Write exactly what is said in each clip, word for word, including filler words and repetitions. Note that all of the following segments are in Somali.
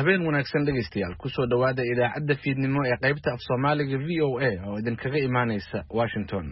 habeen wanaagsan dhegeystayaal ku soo dhawaada idaacadda fiidnimo ee qaybta af Soomaaliga V O A oo idinkaga imaanaysa Washington.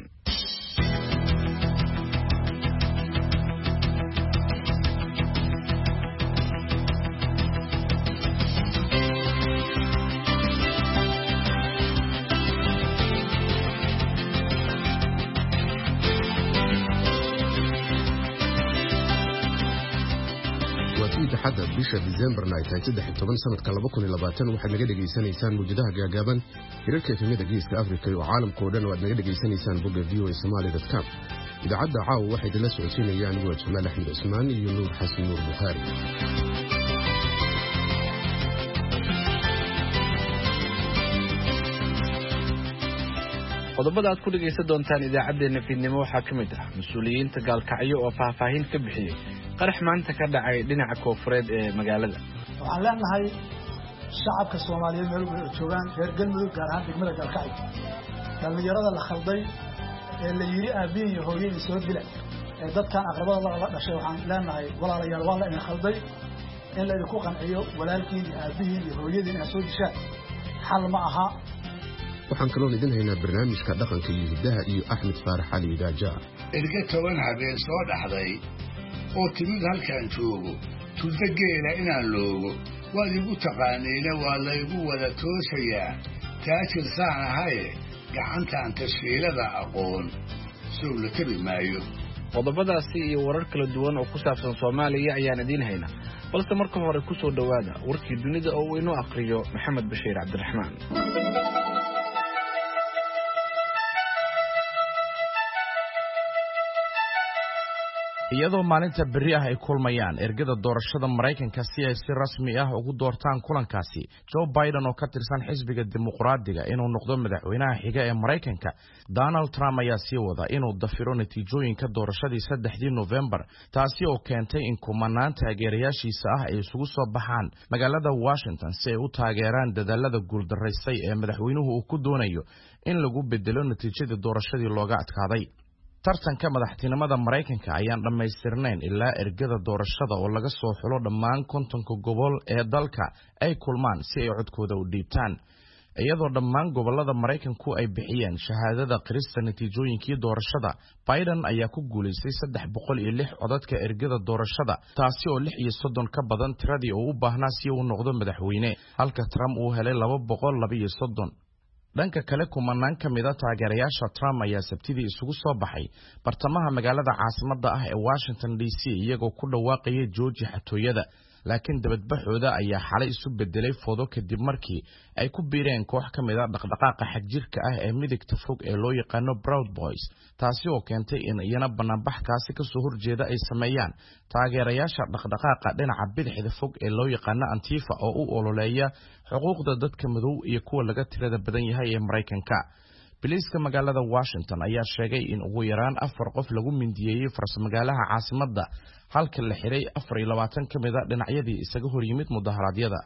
حتى بيشا ديسمبر نايتاي saddex iyo toban sanadka laba kun iyo labaatan waxaad naga dhageysanaysaan muujadaha gaagaaban hirarka efemada geeska Afrika iyo caalamka oo dhan waad naga dhageysanaysaan bogga v o a somali dot com idaacadda caawa waxay idinla socodsiinayaan anigu Jamaal Axmed Cusmaan iyo Nuur Xasan Nuur Bukhari. qodobada aad ku dhageysan doontaan idaacadeena fiidnimo waxaa ka mid ah mas'uuliyiinta gaalkacyo oo faahfaahin ka bixiyay qarax maanta ka dhacay dhinaca koonfureed ee magaalada. waxaan leenahay shacabka Soomaaliyeed meel ay joogaan reer galmudug gaar ahaan degmada gaalkacyo dhalinyarada la khalday ee la yiri aabiin iyo hooyadii soo dilay ee dadkan aqrabada la dhashay waxaan leenahay walaalayaal waa la in khalday in la idinku qanciyo walaalkiin iyo aabiin iyo hooyadii in soo dishaan xal ma aha. waxaan kaloo idin haynaa barnaamijka dhaqanka iyo hidaha iyo Axmed Faarax Ali Idaaja. erga toban habeen soo dhaxday oo timid halkaan joogo tudageela inaan loogo waad igu taqaanayna waa la igu wada toosayaa taajir saan ahaye gacantaan tashkiilada aqoon soo la tabi maayo. qodobadaasi iyo warar kala duwan oo ku saabsan Soomaaliya ayaan idin haynaa balse marka hore ku soo dhawaada warkii dunida oo inoo aqriyo Maxamed Bashiir Cabdiraxmaan. iyadoo maalinta berri ah ay kulmayaan ergada doorashada Mareykanka si ay si rasmi ah ugu doortaan kulankaasi Joe Biden oo ka tirsan xisbiga dimuqraadiga inuu noqdo madaxweynaha xiga ee Mareykanka Donald Trump ayaa sii wada inuu dafiro natiijooyinka doorashadii saddexdii November taasi oo keentay in kumanaan taageerayaashiisa ah ay isugu soo baxaan magaalada Washington si ay u taageeraan dadaalada guuldareysay ee madaxweynuhu uu ku doonayo in lagu bedelo natiijadii doorashadii looga adkaaday. tartanka madaxtinimada Mareykanka ayaan dhamaystirnayn ilaa ergada doorashada oo laga soo xulo dhammaan kontonka gobol ee dalka ay kulmaan si ay codkooda u dhiibtaan iyadoo dhammaan gobolada Mareykanku ay bixiyeen shahaadada qirista natiijooyinkii doorashada. Biden ayaa ku guuleystay saddex boqol iyo lix codadka ergada doorashada taasi oo lix iyo soddon ka badan tiradii uu u baahnaa si uu noqdo madaxweyne halka Trump uu helay laba boqol laba iyo soddon. dhanka kale kumanaan ka mid ah taageerayaasha Trump ayaa sabtidii isugu soo baxay bartamaha magaalada caasimadda ah ee Washington D C iyagoo ku dhawaaqay jooji xatooyada laakiin dabadbaxooda ayaa xalay isu bedelay foodo kadib markii ay ku biireen koox ka mid ah dhaqdhaqaaqa xagjirka ah ee midigta fog ee loo yaqaano Proud Boys taasi oo keentay in iyana banaanbaxkaasi ka soo horjeeda ay sameeyaan taageerayaasha dhaqdhaqaaqa dhinaca bidixda fog ee loo yaqaano Antifa oo u ololeeya xuquuqda dadka madow iyo kuwa laga tirada badan yahay ee Mareykanka. Biliiska magaalada Washington ayaa sheegay in ugu yaraan afar qof lagu mindiyay farsmagaalaha caasimadda halka la xiray afar iyo labaatan ka mid ah dhinacyadii isaga hor yimid mudaharaadyada.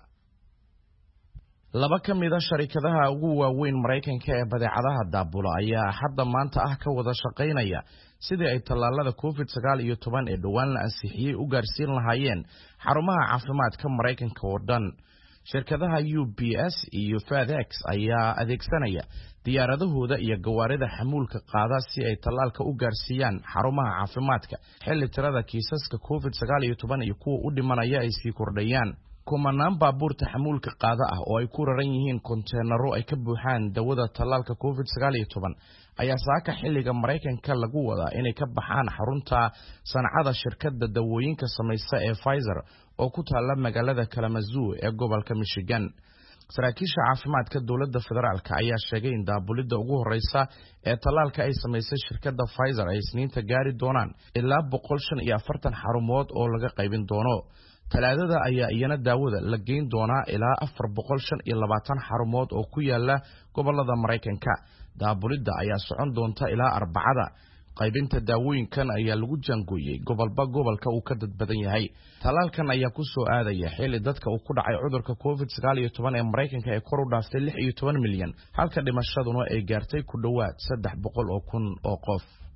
laba ka mid ah sharikadaha ugu waaweyn Mareykanka ee badeecadaha daabula ayaa hadda maanta ah ka wada shaqaynaya sidii ay tallaalada covid sagaal iyo toban ee dhawaan la ansixiyay u gaarsiin lahaayeen xarumaha caafimaadka Mareykanka oo dhan. shirkadaha U P S iyo FedEx ayaa adeegsanaya diyaaradahooda iyo gawaarida xamuulka qaada si ay tallaalka u gaarsiiyaan xarumaha caafimaadka xilli tirada kiisaska covid sagaal iyo toban iyo kuwa u dhimanaya ay sii kordhayaan. kumanaan baabuurta xamuulka qaada ah oo ay ku raran yihiin konteenaro ay ka buuxaan dawada tallaalka covid sagaal iyo toban ayaa saaka xilliga Mareykanka lagu wadaa inay ka baxaan xarunta sancada shirkadda dawooyinka samaysa ee Pfizer oo ku taala magaalada Kalamazoo ee gobolka Michigan. saraakiisha caafimaadka dawladda federaalka ayaa sheegay in daabulida ugu horeysa ee tallaalka ay samaysay shirkadda Pfizer ay isniinta gaari doonaan ilaa boqol shan iyo afartan xarumood oo laga qaybin doono. talaadada ayaa iyana daawada la geyn doonaa ilaa afar boqol shan iyo labaatan xarumood oo ku yaala gobolada Mareykanka. daabulida ayaa socon doonta ilaa Arbacada. qaybinta daawooyinkan ayaa lagu jaangooyay gobolba gobolka uu ka dad badan yahay. talaalkan ayaa ku soo aadaya xilli dadka uu ku dhacay cudurka covid sagaal iyo toban ee Mareykanka ee kor u dhaaftay lix iyo toban milyan halka dhimashaduna ay gaartay ku dhawaad saddex boqol oo kun oo qof.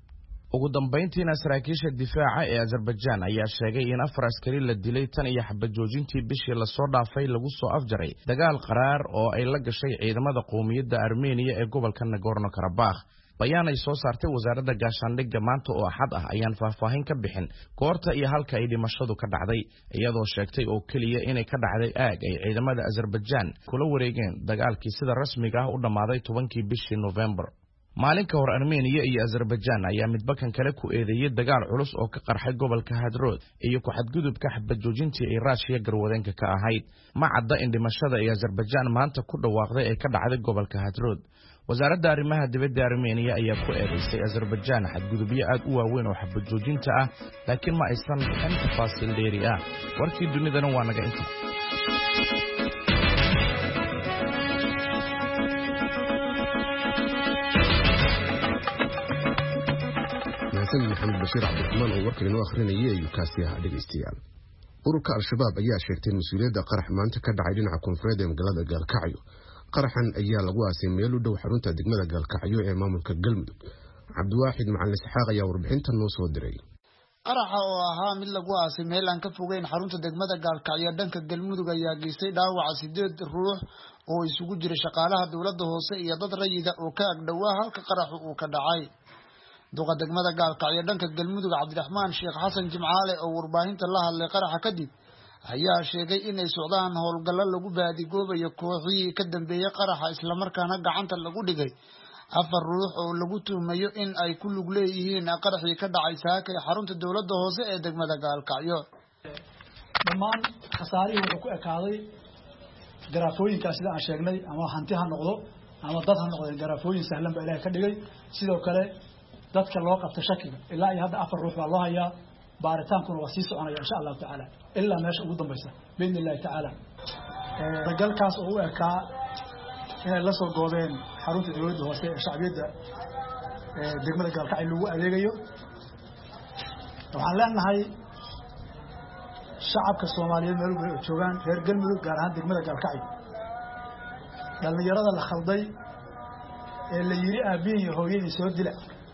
ugu dambeyntiina saraakiisha difaaca ee Azerbaijan ayaa sheegay in afar askari la dilay tan iyo xabad joojintii bishii la soo dhaafay lagu soo afjaray dagaal qaraar oo ay la gashay ciidamada qowmiyadda Armenia ee gobolka Nagorno-Karabakh. bayaan ay soo saartay wasaaradda gaashaandhigga maanta oo axad ah ayaan faahfaahin ka bixin goorta iyo halka ay dhimashadu ka dhacday, iyadoo sheegtay oo kaliya inay ka dhacday aag ay ciidamada Azerbaijan kula wareegeen dagaalkii sida rasmiga ah u dhamaaday tobankii bishii November. maalin ka hor Armenia iyo Azerbaijan ayaa midba kan kale ku eedeeyay dagaal culus oo ka qarxay gobolka Hadrod iyo ku xadgudubka xabad joojintii ay Russia garwadeenka ka ahayd. ma cadda in dhimashada ay Azerbaijan maanta ku dhawaaqday ay ka dhacday gobolka Hadrod. wasaaradda arrimaha dibadda Armenia ayaa ku eedeysay Azerbaijan xadgudubyo aad u waaweyn oo xabad joojinta ah, laakiin ma aysan bixin tafaasiil dheeri ah. warkii dunidana waa naga inta. محمد بشير عبد الرحمن oo warkan inoo akhrinayay ayuu kaasi ahaa dhegeystayaal. ururka al-shabaab ayaa sheegtay mas'uuliyadda qarax maanta ka dhacay dhinaca koonfureed ee magaalada Gaalkacyo. qaraxan ayaa lagu aasay meel u dhow xarunta degmada Gaalkacyo ee maamulka Galmudug. Cabdiwaxid Macalin Isxaaq ayaa warbixintan noo soo diray. qaraxa oo ahaa mid lagu aasay meel aan ka fogeyn xarunta degmada Gaalkacyo dhanka Galmudug ayaa geystay dhaawac sideed ruux oo isugu jira shaqaalaha dawladda hoose iyo dad rayida oo ka agdhawaa halka qaraxu uu ka dhacay. duqa degmada Gaalkacyo dhanka Galmudug Cabdiraxmaan Sheekh Xasan Jimcaale oo warbaahinta la hadlay qaraxa kadib ayaa sheegay in ay socdaan howlgallo lagu baadigoobayo kooxihii ka dambeeyay qaraxa isla markaana gacanta lagu dhigay afar ruux oo lagu tuumayo in ay ku lug leeyihiin qaraxii ka dhacay saaka ee xarunta dawladda hoose ee degmada Gaalkacyo. dhammaan khasaarihii wuxuu ku ekaaday garaafooyinkaas sida aan sheegnay, ama hanti ha noqdo ama dad ha noqdo, garaafooyin sahlan baa Ilaahay ka dhigay. sidoo kale dadka loo qabto shakiga ilaa iyo hadda afar ruux baa loo hayaa, baaritaankuna waa sii soconaya insha Allah taala ilaa meesha ugu dambaysa biidni Allah taala. dagalkaas oo u ekaa inay la soo goobeen xarunta dawladda hoose ee shacbiyadda ee degmada Gaalkacyo lagu adeegayo. waxaan leenahay shacabka Soomaaliyeed meel walba oo joogaan reer Galmudug gaar ahaan degmada Gaalkacyo, dhalinyarada la khalday ee la yiri aabiin iyo hooyadii soo dila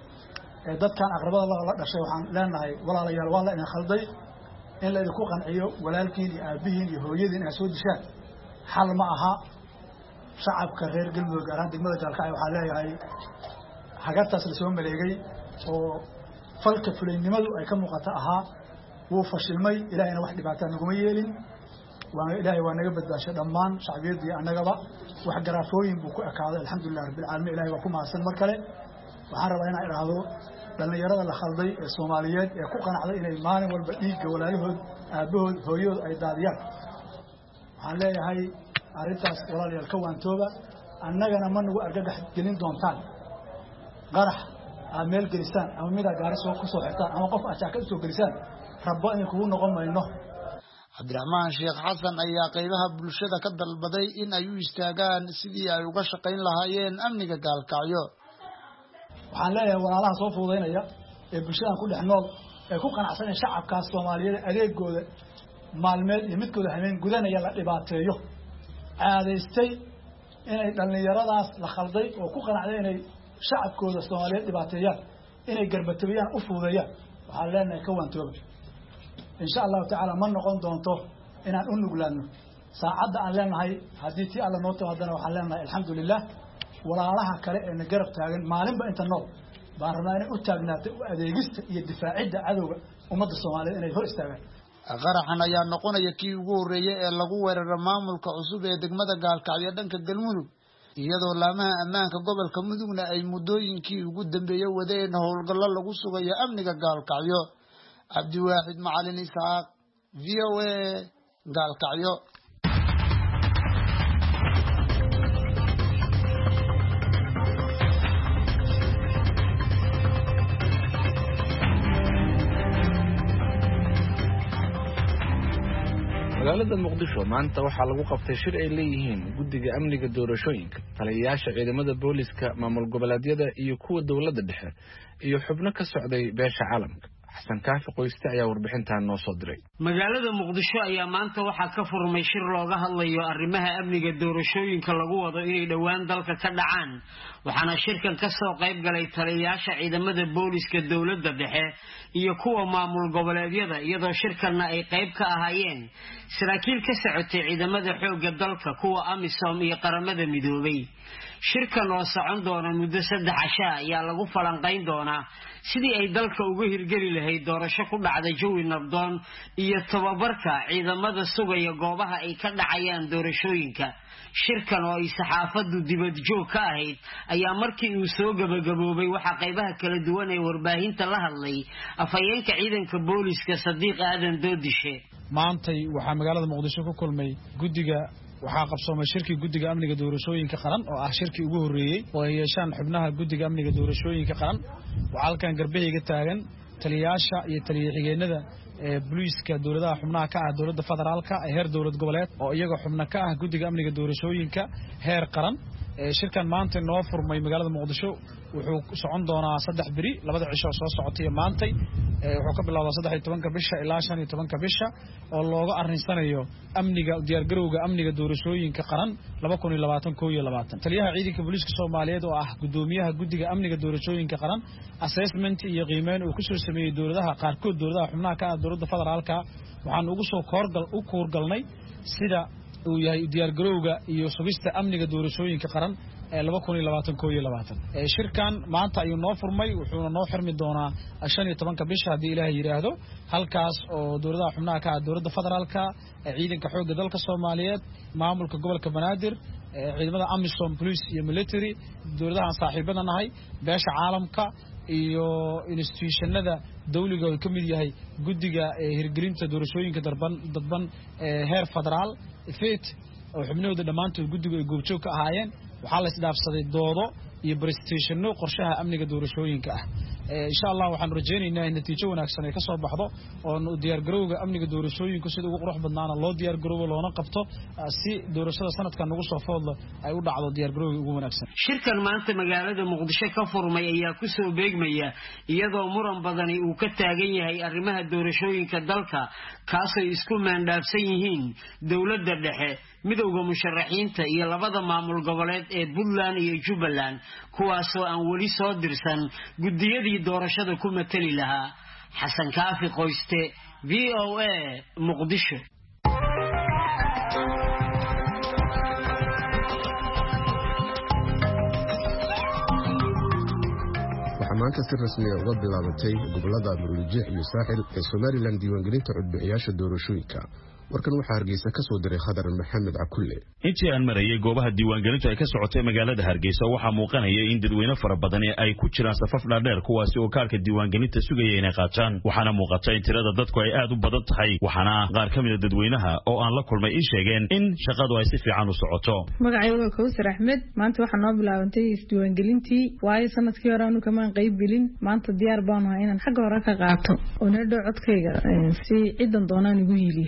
ee dadkan aqrabada la dhashay, waxaan leenahay walaalayaal waa la in khalday in la idinku qanciyo walaalkiin iyo aabihiin iyo hooyadiin ay soo dishaan xal ma aha. shacabka reer Galmudug gaar ahaan degmada Gaalkacyo waxaa leeyahay hagataas la soo maleegay oo falka fuleynimadu ay ka muuqata ahaa wuu fashilmay. ilaahayna wax dhibaato naguma yeelin, waa ilaahay waa naga badbaashay dhammaan shacbiyadii annagaba. wax garaafooyin buu ku ekaaday alxamdulillaah rabbil caalamiin. ilaahay waa ku mahadsan mar kale. waxaan rabaa inaan iraahdo dhalinyarada la khalday ee Soomaaliyeed ee ku qanacday inay maalin walba dhiigga walaalahood aabahood hooyadood ay daadiyaan, waxaan leeyahay arrintaas walaalayaal ka waantooba. annagana ma nagu argagax gelin doontaan qarax aad meel gelisaan ama midaa gaari soo ku soo xirtaan ama qof aad jaakad soo gelisaan, rabbo in kugu noqon mayno. Cabdiraxmaan Sheekh Xasan ayaa qaybaha bulshada ka dalbaday in ay u istaagaan sidii ay uga shaqayn lahaayeen amniga Gaalkacyo. waxaan leeyahay walaalaha soo fuudeynaya ee bulshada ku dhex nool ee ku qanacsan in shacabkaas Soomaaliyeed adeegooda maalmeed iyo midkooda habeen gudanaya la dhibaateeyo, caadaystay inay dhalinyaradaas la khalday oo ku qanacday inay shacabkooda Soomaaliyeed dhibaateeyaan, inay garbatabiyaan u fuudeeyaan, waxaan leenahay ka waantooba. insha Allah taala ma noqon doonto inaan u nuglaano saacadda aan leenahay. haddii tii alla noo tawadana waxaan leenahay alxamdulillaah. walaalaha kale ee na garab taagan maalinba inta nool baan rabnaa inay u taagnaato adeegista iyo difaacidda cadowga ummadda Soomaaliyeed inay hor istaagaan. qaraxan ayaa noqonaya kii ugu horeeyay ee lagu weeraray maamulka cusub ee degmada Gaalkacyo dhanka Galmudug, iyadoo laamaha ammaanka gobolka Mudugna ay muddooyinkii ugu dambeeyay wadeen howlgallo lagu sugayo amniga Gaalkacyo. Cabdiwaxid Macalin Isxaaq, V O A, Gaalkacyo. magaalada Muqdisho maanta waxaa lagu qabtay shir ay leeyihiin guddiga amniga doorashooyinka, taliyayaasha ciidamada booliska, maamul goboleedyada iyo kuwa dawladda dhexe iyo xubno ka socday beesha caalamka. xasan kaafi qoyste ayaa warbixintan noo soo diray. magaalada Muqdisho ayaa maanta waxaa ka furmay shir looga hadlayo arrimaha amniga doorashooyinka lagu wado inay dhawaan dalka ka dhacaan waxaana shirkan ka soo qayb galay taliyayaasha ciidamada booliska dowladda dhexe iyo kuwa maamul goboleedyada iyadoo shirkanna ay qayb ka ahaayeen saraakiil ka socotay ciidamada xoogga dalka kuwa amisom iyo qaramada midoobay shirkan oo socon doona muddo saddex casha ayaa lagu falanqayn doonaa sidii ay dalka uga hirgeli lahayd doorasho ku dhacda jawi nabdoon iyo tababarka ciidamada sugaya goobaha ay ka dhacayaan doorashooyinka shirkan oo ay saxaafadu dibad joog ka ahayd ayaa markii uu soo gabagaboobay waxa qaybaha kala duwan ee warbaahinta la hadlay afhayeenka ciidanka booliska Sadiiq Aadan Doodishe maantay waxaa magaalada Muqdisho ku kulmay guddiga waxaa qabsoomay shirkii guddiga amniga doorashooyinka qaran oo ah shirkii ugu horeeyay oo ay yeeshaan xubnaha guddiga amniga doorashooyinka qaran waxa halkan garbahayga taagan taliyayaasha iyo taliye-xigeenada ee booliska dowladaha xubnaha ka ah dowladda federaalka ee heer dowlad goboleed oo iyaga xubna ka ah guddiga amniga doorashooyinka heer qaran ee shirkan maanta noo furmay magaalada Muqdisho wuxuu socon doonaa saddex biri labada cisho soo socotay maantay wuxuu ka bilowdaa saddex iyo tobanka bisha ilaa shan iyo tobanka bisha oo looga arinsanayo amniga diyaar garowga amniga doorashooyinka qaran laba kun iyo labaatan iyo kow iyo labaatan taliyaha ciidanka booliska Soomaaliyeed oo ah gudoomiyaha guddiga amniga doorashooyinka qaran assessment iyo qiimeyn uu ku soo sameeyay dowladaha qaarkood dowladaha xubnaha ka ah dowladda federaalka waxaan ugu soo koorgal u koorgalnay sida uu yahay diyaar garowga iyo sugista amniga doorashooyinka qaran ee laba kun iyo labaatan iyo kow iyo labaatan ee shirkan maanta ayuu noo furmay wuxuuna noo xirmi doonaa shan iyo tobanka bisha hadii Ilaahay yiraahdo halkaas oo dowladaha xubnaha ka ah dowladda federaalka ee ciidanka xoogga dalka Soomaaliyeed maamulka gobolka Banaadir ciidamada Amisom police iyo military dowladaha saaxiibada nahay beesha caalamka iyo institutionada dawliga oo kamid yahay guddiga hirgelinta doorashooyinka darban dadban heer federaal ifeet oo xubnahooda dhamaantood guddiga ay goobjoog ka ahaayeen waxaa la isdhaafsaday doodo iyo presentationno qorshaha amniga doorashooyinka ah insha Allah waxaan rajaynaynaa in natiijo wanaagsan ay ka soo baxdo oo diyaar garowga amniga doorashooyinka sida ugu qurux badnaana loo diyaar garoobo loona qabto si doorashada sanadkan ugu soo foodlo ay u dhacdo diyaar garowga ugu wanaagsan shirkan maanta magaalada Muqdisho ka furmay ayaa ku soo beegmaya iyadoo muran badani uu ka taagan yahay arrimaha doorashooyinka dalka kaasoo isku maandhaafsan yihiin dowladda dhexe midowga musharaxiinta iyo labada maamul goboleed ee Puntland iyo Jubbaland kuwaasoo aan wali soo dirsan gudiyadii doorashada ku matali lahaa Xasan Kaafi Qoyste V O A Muqdisho maanta si rasmi ah uga bilaabatay gobolada Muruujiix iyo Saaxil ee Somaliland diiwaangelinta codbixiyaasha doorashooyinka warkan waxaa Hargeysa ka soo diray Khadar Maxamed Cakulle intii aan marayay goobaha diiwaangelinta ay ka socotay magaalada Hargeysa waxaa muuqanaya in dadweyne fara badan ay ku jiraan safaf dhaadheer kuwaasi oo kaarka diiwaangelinta sugaya inay qaataan waxaana muuqata in tirada dadku ay aad u badan tahay waxaana qaar ka mid ah dadweynaha oo aan la kulmay in sheegeen in shaqadu ay si fiican u socoto magacayga Kawsar Axmed maanta waxaa noo bilaabantay isdiiwaangelintii waayo sanadkii hore aanu kamaan qayb gelin maanta diyaar baan ahay inaan xagga hore ka qaato oo needho codkayga si ciidan doonaan ugu hiiliyo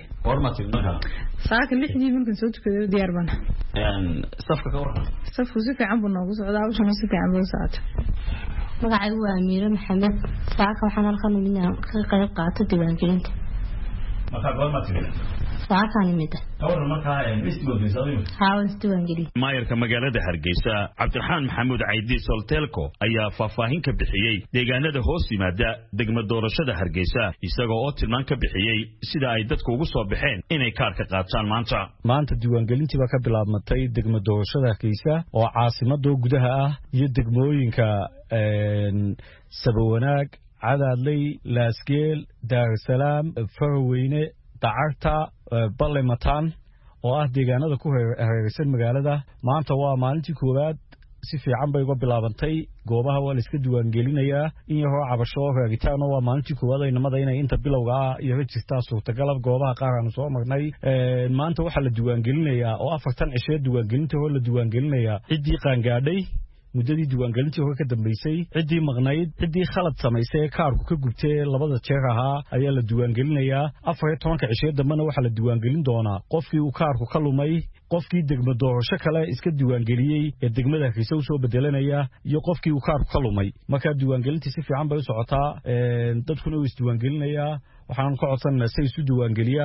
saaka lixdii markaan soo tukaday diyaar baan een safka ka waran safku si fiican buu noogu socdaa waxaan si fiican buu socdaa magacaygu waa Amiiro Maxamed saaka waxaan halkan inaan ka qayb qaato diiwaangelinta marka goorma tigay saaka nimida awr markaa isdiiwaangelinta haa isdiiwaangelin maayarka magaalada Hargeysa Cabdiraxmaan Maxamuud Caydi Soltelko ayaa faahfaahin ka bixiyay deegaanada hoos yimaada degmada doorashada Hargeysa isagoo oo tilmaan ka bixiyay sida ay dadku ugu soo baxeen inay kaarka qaataan maanta maanta diiwaangelintii baa ka bilaabmatay degmada doorashada Hargeysa oo caasimada gudaha ah iyo degmooyinka een Sabawanaag Cadaadley Laasgeel Daar es Salaam Farweyne Dacarta Balemataan oo ah deegaanada ku hareeraysan magaalada maanta waa maalintii koowaad si fiican bay uga bilaabantay goobaha waa la iska diiwaangelinayaa in yar oo cabasho raagitaano waa maalintii koowaad ay namada inay inta bilowga ah iyo register suurtagal goobaha qaar aan soo marnay maanta waxa la diiwaangelinayaa oo afartan cisho diiwaangelinta oo la diiwaangelinayaa cidii qaangaadhay muddadii diiwaangelintii hore ka dambeysay cidii maqnayd cidii khalad samaysay kaarku ka gubtay labada jeer ahaa ayaa la diiwaangelinayaa afar iyo tobanka cisho dambana waxa la diiwaangelin doonaa qofkii uu kaarku ka lumay qofkii degmo doorasho kale iska diiwaangeliyay ee degmada Hargeysa u soo bedelanaya iyo qofkii uu kaarku ka lumay marka diiwaangelintii si fiican bay u socotaa ee dadkuna u isdiiwaangelinayaa waxaan ka codsanaynaa si isu diiwaangeliyaan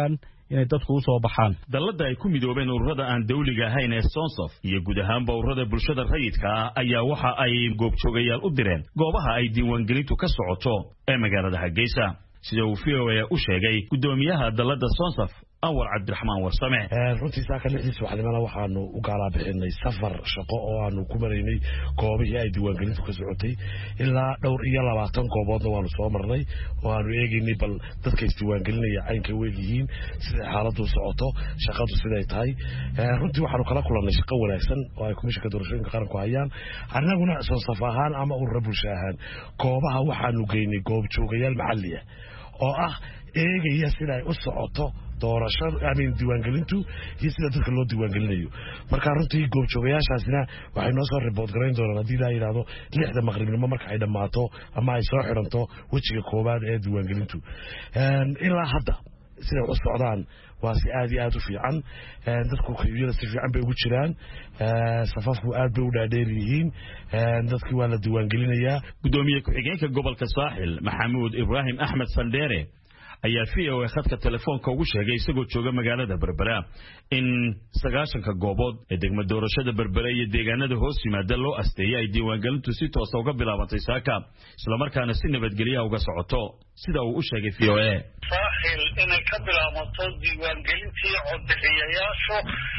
inay dadku u soo baxaan dalladda ay ku midoobeen ururada aan dawliga ahayn ee Sonsof iyo guud ahaanba ururada bulshada rayidka ah ayaa waxa ay goobjoogayaal u direen goobaha ay diiwaangelintu ka socoto ee magaalada Hargeysa sida uu V O A u sheegay gudoomiyaha dalladda Sonsof Anwar Cabdiraxmaan Warsame runtii saaka lixdiisa waxdimana waxaanu u gaala bixinay safar shaqo oo aanu ku maraynay goobihii ay diiwaangelintu ka socotay ilaa dhowr iyo labaatan gooboodna waanu soo marnay oo aanu eegaynay bal dadka isdiiwaangelinaya caynka weegyihiin sida xaaladu socoto shaqadu siday tahay runtii waxaanu kala kulannay shaqo wanaagsan oo ay komishanka doorashooyinka qaranku hayaan annaguna Sonsof ahaan ama urura bulsho ahaan goobaha waxaanu geynay goob joogayaal maxalli ah oo ah eegaya sida ay u socoto doorashada amin diiwaangelintu iyo sida dadka loo diiwaangelinayo marka runtii goobjoogayaashaasina waxay noo soo report gareyn doonaan haddii la yiraahdo lixda maqribnimo marka ay dhamaato ama ay soo xiranto wejiga koobaad ee diiwaangelintu ilaa hadda sida u socdaan waa si aad iyo aad u fiican dadku kayiyada si fiican bay ugu jiraan safafku aad bay u dhaadheer yihiin dadkii waa la diiwaangelinayaa gudoomiye ku-xigeenka gobolka Saaxil Maxamuud Ibrahim Ahmed Sandere ayaa V O A khadka telefoonka ugu sheegay isagoo jooga magaalada Berbera in sagaashanka goobood ee degmada doorashada Berbera iyo deegaanada hoos yimaada loo asteeyay ay diiwaangelintu si toos ah uga bilaabantay saaka isla markaana si nabadgelyo uga socoto sida uu u sheegay V O A Saaxil inay ka bilaabato diiwaangelintii codbixiyayaashu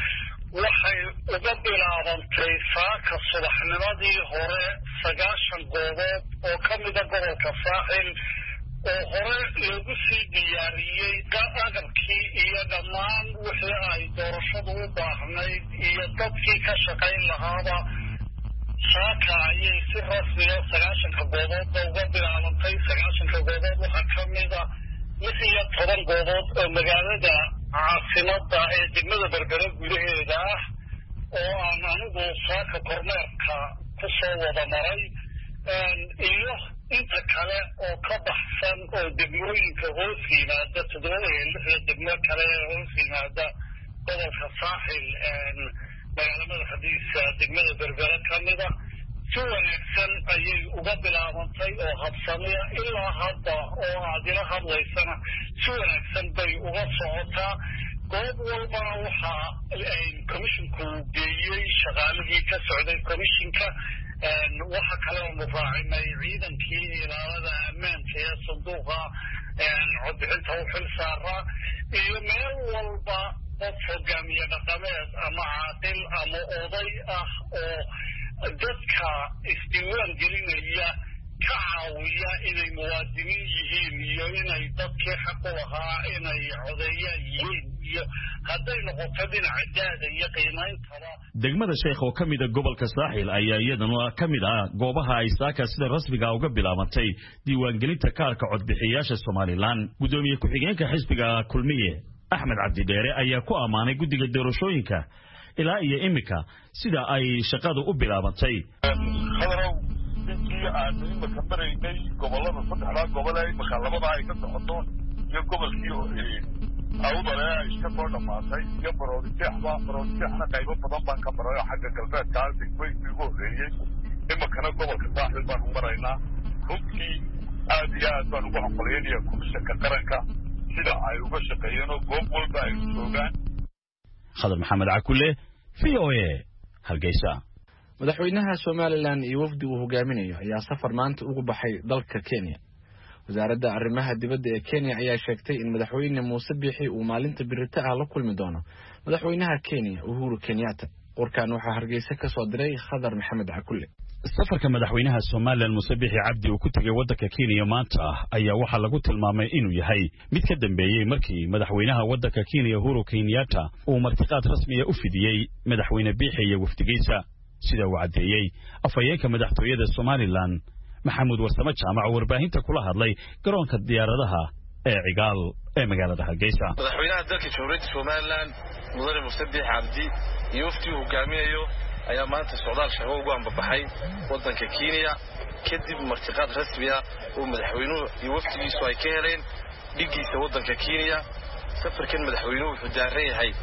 waxay uga bilaabantay saaka subaxnimadii hore sagaashan goobood oo ka mid ah gobolka Saaxil oo hore loogu sii diyaariyey agabkii iyo dhammaan wixii ay doorashadu u baahnayd iyo dadkii ka shaqayn lahaaba saaka ayay si rasmi ah sagaashanka gooboodba uga bilaabantay sagaashanka goobood waxaa ka mid ah lix iyo toban goobood oo magaalada caasimada ee degmada Berbera gudaheeda ah oo aan anigu saaka kormeerka ku soo wada maray iyo inta kale oo ka baxsan oo degmooyinka hoos yimaada toddoba iyo lixda degmo kale ee hoos yimaada gobolka Saaxil magaalada Hargeysa degmada Berbera ka mid ah si wanaagsan ayay uga bilaabantay oo habsamiya ilaa hadda oo aad ila hadlaysana si wanaagsan bay uga socotaa goob walbana waxaa ay komishinku geeyey shaqaalihii ka socday komishinka waxa kale oo mufaacinay ciidankii ilaalada ammaanka ee sanduuqa codbixinta u xil saaraa iyo meel walba qof hogaamiye dhaqameed ama caaqil ama oday ah oo dadka isdiiwaan gelinaya ka caawiya inay muwaadiniin yihiin iyo inay dadkii xaq u lahaa inay codeeyaan yihiin iyo hadday noqoto dhinaca daada iyo qiimeyntaba degmada Sheekh oo ka mid ah gobolka Saaxil ayaa iyaduna ka mid ah goobaha ay saaka sida rasmiga uga bilaabantay diiwaangelinta kaarka codbixiyaasha Soomaaliland gudoomiye ku-xigeenka xisbiga Kulmiye Axmed Cabdi Dheere ayaa ku amaanay guddiga doorashooyinka ilaa iyo imika sida ay shaqadu u bilaabantay khadrow intii aan imika baraynay gobolada saddexda gobol ee imika labada ay ka socoto iyo gobolkii awdale ay iska soo dhamaatay iyo baroodijeexba baroodijeexna qaybo badan baan ka baray xagga galbeedka degmooyinkii ugu horreeyey imikana gobolka Saaxil baan u maraynaa runtii aad iyo aad baan ugu hambalyeynaya komishanka qaranka sida ay uga shaqeeyeen oo goob walba ay joogaan Khadar Maxamed Cakule V O A Hargeysa madaxweynaha Somaliland iyo wafdi uu hogaaminayo ayaa safar maanta ugu baxay dalka Kenya wasaaradda arrimaha dibadda ee Kenya ayaa sheegtay in madaxweyne Muuse Biixi uu maalinta birita ah la kulmi doono madaxweynaha Kenya Uhuru Kenyatta warkaan waxaa Hargeysa ka soo diray Khadar Maxamed Cakule safarka madaxweynaha Soomaaliland Muuse Biixi Cabdi uu ku tagay waddanka Kenya maanta ayaa waxa lagu tilmaamay inuu yahay mid ka dambeeyay markii madaxweynaha waddanka Kenya Uhuru Kenyatta uu martiqaad rasmi ah u fidiyay madaxweyne Biixi iyo wafdigiisa sida uu cadeeyay afhayeenka madaxtooyada Somaliland Maxamuud Warsame Jaamac warbaahinta kula hadlay garoonka diyaaradaha ee Cigaal ee magaalada Hargeysa madaxweynaha dalka Jamhuuriyadda Somaliland Mudane Muuse Biixi Cabdi iyo wafdi uu hogaaminayo ayaa maanta socdaal shaqo ugu ambabaxay waddanka Kenya kadib martiqaad rasmi ah oo madaxweynuhu iyo wafdigiisu ay ka heleen dhigiisa waddanka Kenya safarkan madaxweynuhu wuxuu daaran yahay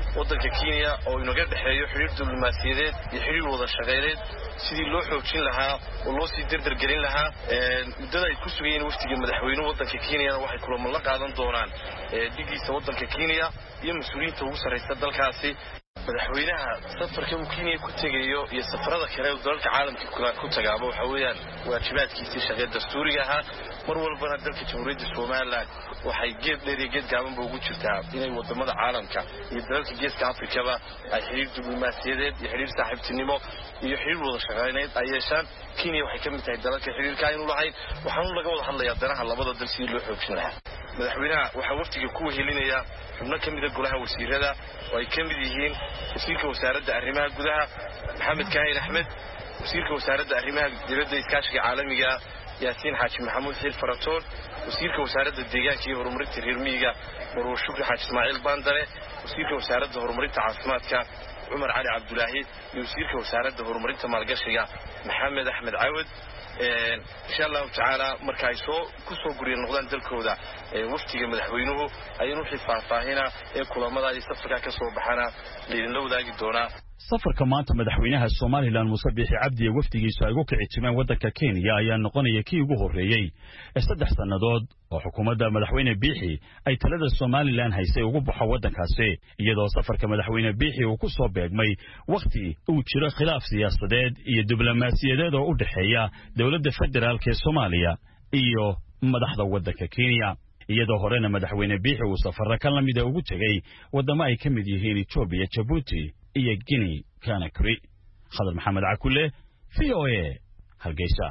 waddanka Kenya oo inaga dhaxeeyo xiriir diblomaasiyadeed iyo xiriir wada shaqeyned sidii loo xoojin lahaa oo loo sii dardar gelin lahaa muddada ay ku sugayeen waftiga madaxweynaha waddanka Kenya waxay kulamo la qaadan doonaan digiisa waddanka Kenya iyo mas'uuliyiinta ugu sareysa dalkaasi madaxweynaha safarka uu Kenya ku tagayo iyo safarada kale ee dalalka caalamka kula ku tagaaba waxa weeyaan waajibaadkiisa shaqada dastuuriga ah mar walbana dalka Jamhuuriyadda Soomaaliland waxay geed dheer iyo geed gaaban ugu jirtaa inay wadamada caalamka iyo dalalka geeska Afrikaba ay xiriir diblomaasiyadeed iyo xiriir saaxiibtinimo iyo xiriir wada shaqeyneed ay yeeshaan Kenya waxay ka mid tahay dalalka xiriirka ay u lahayn waxaanu laga wada hadlayaa danaha labada dal si loo xoojin lahaa madaxweynaha waxa waftiga ku wehelinaya xubno ka mid ah golaha wasiirada oo ay ka mid yihiin wasiirka wasaaradda arrimaha gudaha Maxamed Kaahir Ahmed wasiirka wasaaradda arrimaha dibadda iskaashiga caalamiga Yaasiin Xaaji Maxamuud Xiil Faratoon wasiirka wasaaradda deegaanka iyo horumarinta reer miyiga Marwo Shukri Xaaji Ismaaciil Bandare wasiirka wasaaradda horumarinta caafimaadka Umar Cali Cabdulaahi iyo wasiirka wasaaradda horumarinta maalgashiga Maxamed Axmed Caawad insha Allah ta'ala marka ay soo ku soo guriyeen noqdaan dalkooda waftiga madaxweynuhu ayuu xifaafahina ee kulamada ay safarka ka soo baxana leeyin la wadaagi doona safarka maanta madaxweynaha Soomaaliland Muuse Biixi Cabdi ee waftigiisu ay ugu kicitimeen waddanka Kenya ayaa noqonaya kii ugu horeeyay ee saddex sanadood oo xukuumadda madaxweyne Biixi ay talada Soomaaliland haysay ugu baxo waddankaasi iyadoo safarka madaxweyne Biixi uu ku soo beegmay waqti uu jiro khilaaf siyaasadeed iyo diblomaasiyadeed oo u dhaxeeya dawladda federaalka ee Soomaaliya iyo madaxda waddanka Kenya iyadoo horena madaxweyne Biixi uu safarka ka lamid ah ugu tagay wadamo ay ka mid yihiin Ethiopia, Djibouti iyo Guinea Conakry. Khadar Maxamed Cakulle V O A Hargeysa.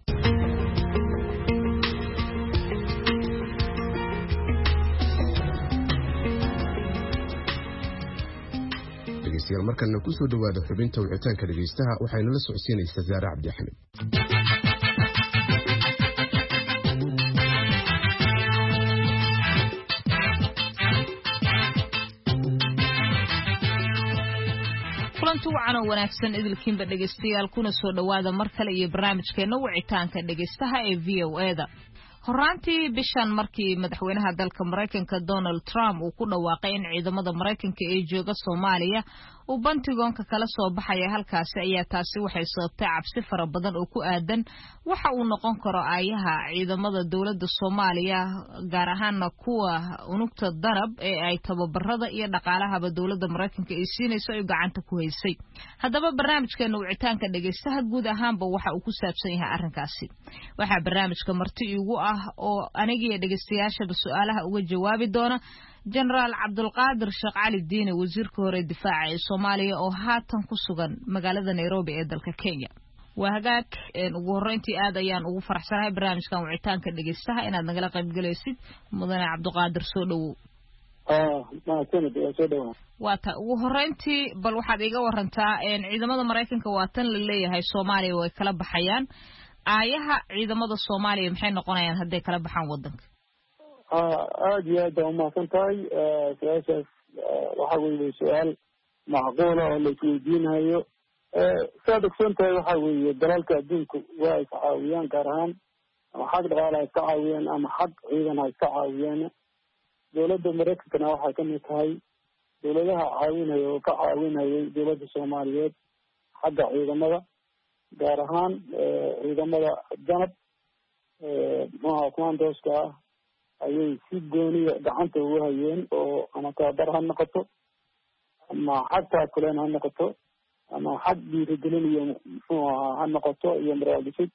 dhegeystayaal markana ku soo dhawaada xubinta wicitaanka dhegeystaha waxayna la socodsiinaysaa Zaara Cabdi Axmed. kulantuucan oo wanaagsan idilkiinba dhegeystayaal kuna soo dhawaada mar kale iyo barnaamijkeena wicitaanka dhegeystaha ee V O A da horaantii bishan markii madaxweynaha dalka Mareykanka Donald Trump uu ku dhawaaqay in ciidamada Mareykanka ee jooga Soomaaliya uu Pentagonka kala soo baxay halkaasi ayaa taasi waxay sababtay cabsi fara badan oo ku aadan waxa uu noqon karo aayaha ciidamada dawladda Soomaaliya gaar ahaan kuwa unugta darab ee ay tababarada iyo dhaqaalaha dawladda Mareykanka ay siinayso ay gacanta ku haysay haddaba barnaamijkeena wicitaanka dhegeystaha guud ahaanba waxa uu ku saabsan yahay arrinkaasi waxa barnaamijka marti igu ah oo aniga dhegeystayaasha su'aalaha uga jawaabi doona General Cabdulqaadir Sheekh Cali Diine wasiirka hore difaaca ee Soomaaliya oo haatan ku sugan magaalada Nairobi ee dalka Kenya waa hagaag ugu horeyntii aad ayaan ugu faraxsanahay barnaamijkan wicitaanka dhegeystaha inaad nagala qayb galaysid mudane Cabdulqaadir soo dhawow ah ma sanad soo dhawow waata ugu horeyntii bal waxaad iga warantaa in ciidamada Mareykanka waa tan la leeyahay Soomaaliya way kala baxayaan aayaha ciidamada Soomaaliya maxay noqonayaan haday kala baxaan wadanka aad iyo aad u mahadsan tahay su-aashaas waxa weeye su-aal macquul oo la isweydiinayo saad ogsoon tahay waxa weeye dalalka adduunku waa is caawiyaan gaar ahaan ama xag dhaqaale ha iska caawiyaan ama xag ciidan ha iska caawiyaan dowladda Mareykankana waxay ka mid tahay dowladaha caawinaya oo ka caawinayay dowladda Soomaaliyeed xagga ciidamada gaar ahaan ciidamada danab nooca commandoska ah ayay si gooniya gacanta ugu hayeen oo ama tababar ha noqoto ama xag taakuleen ha noqoto ama xag dhiirigelin iyo muxuu ahaa ha noqoto iyo maraadisid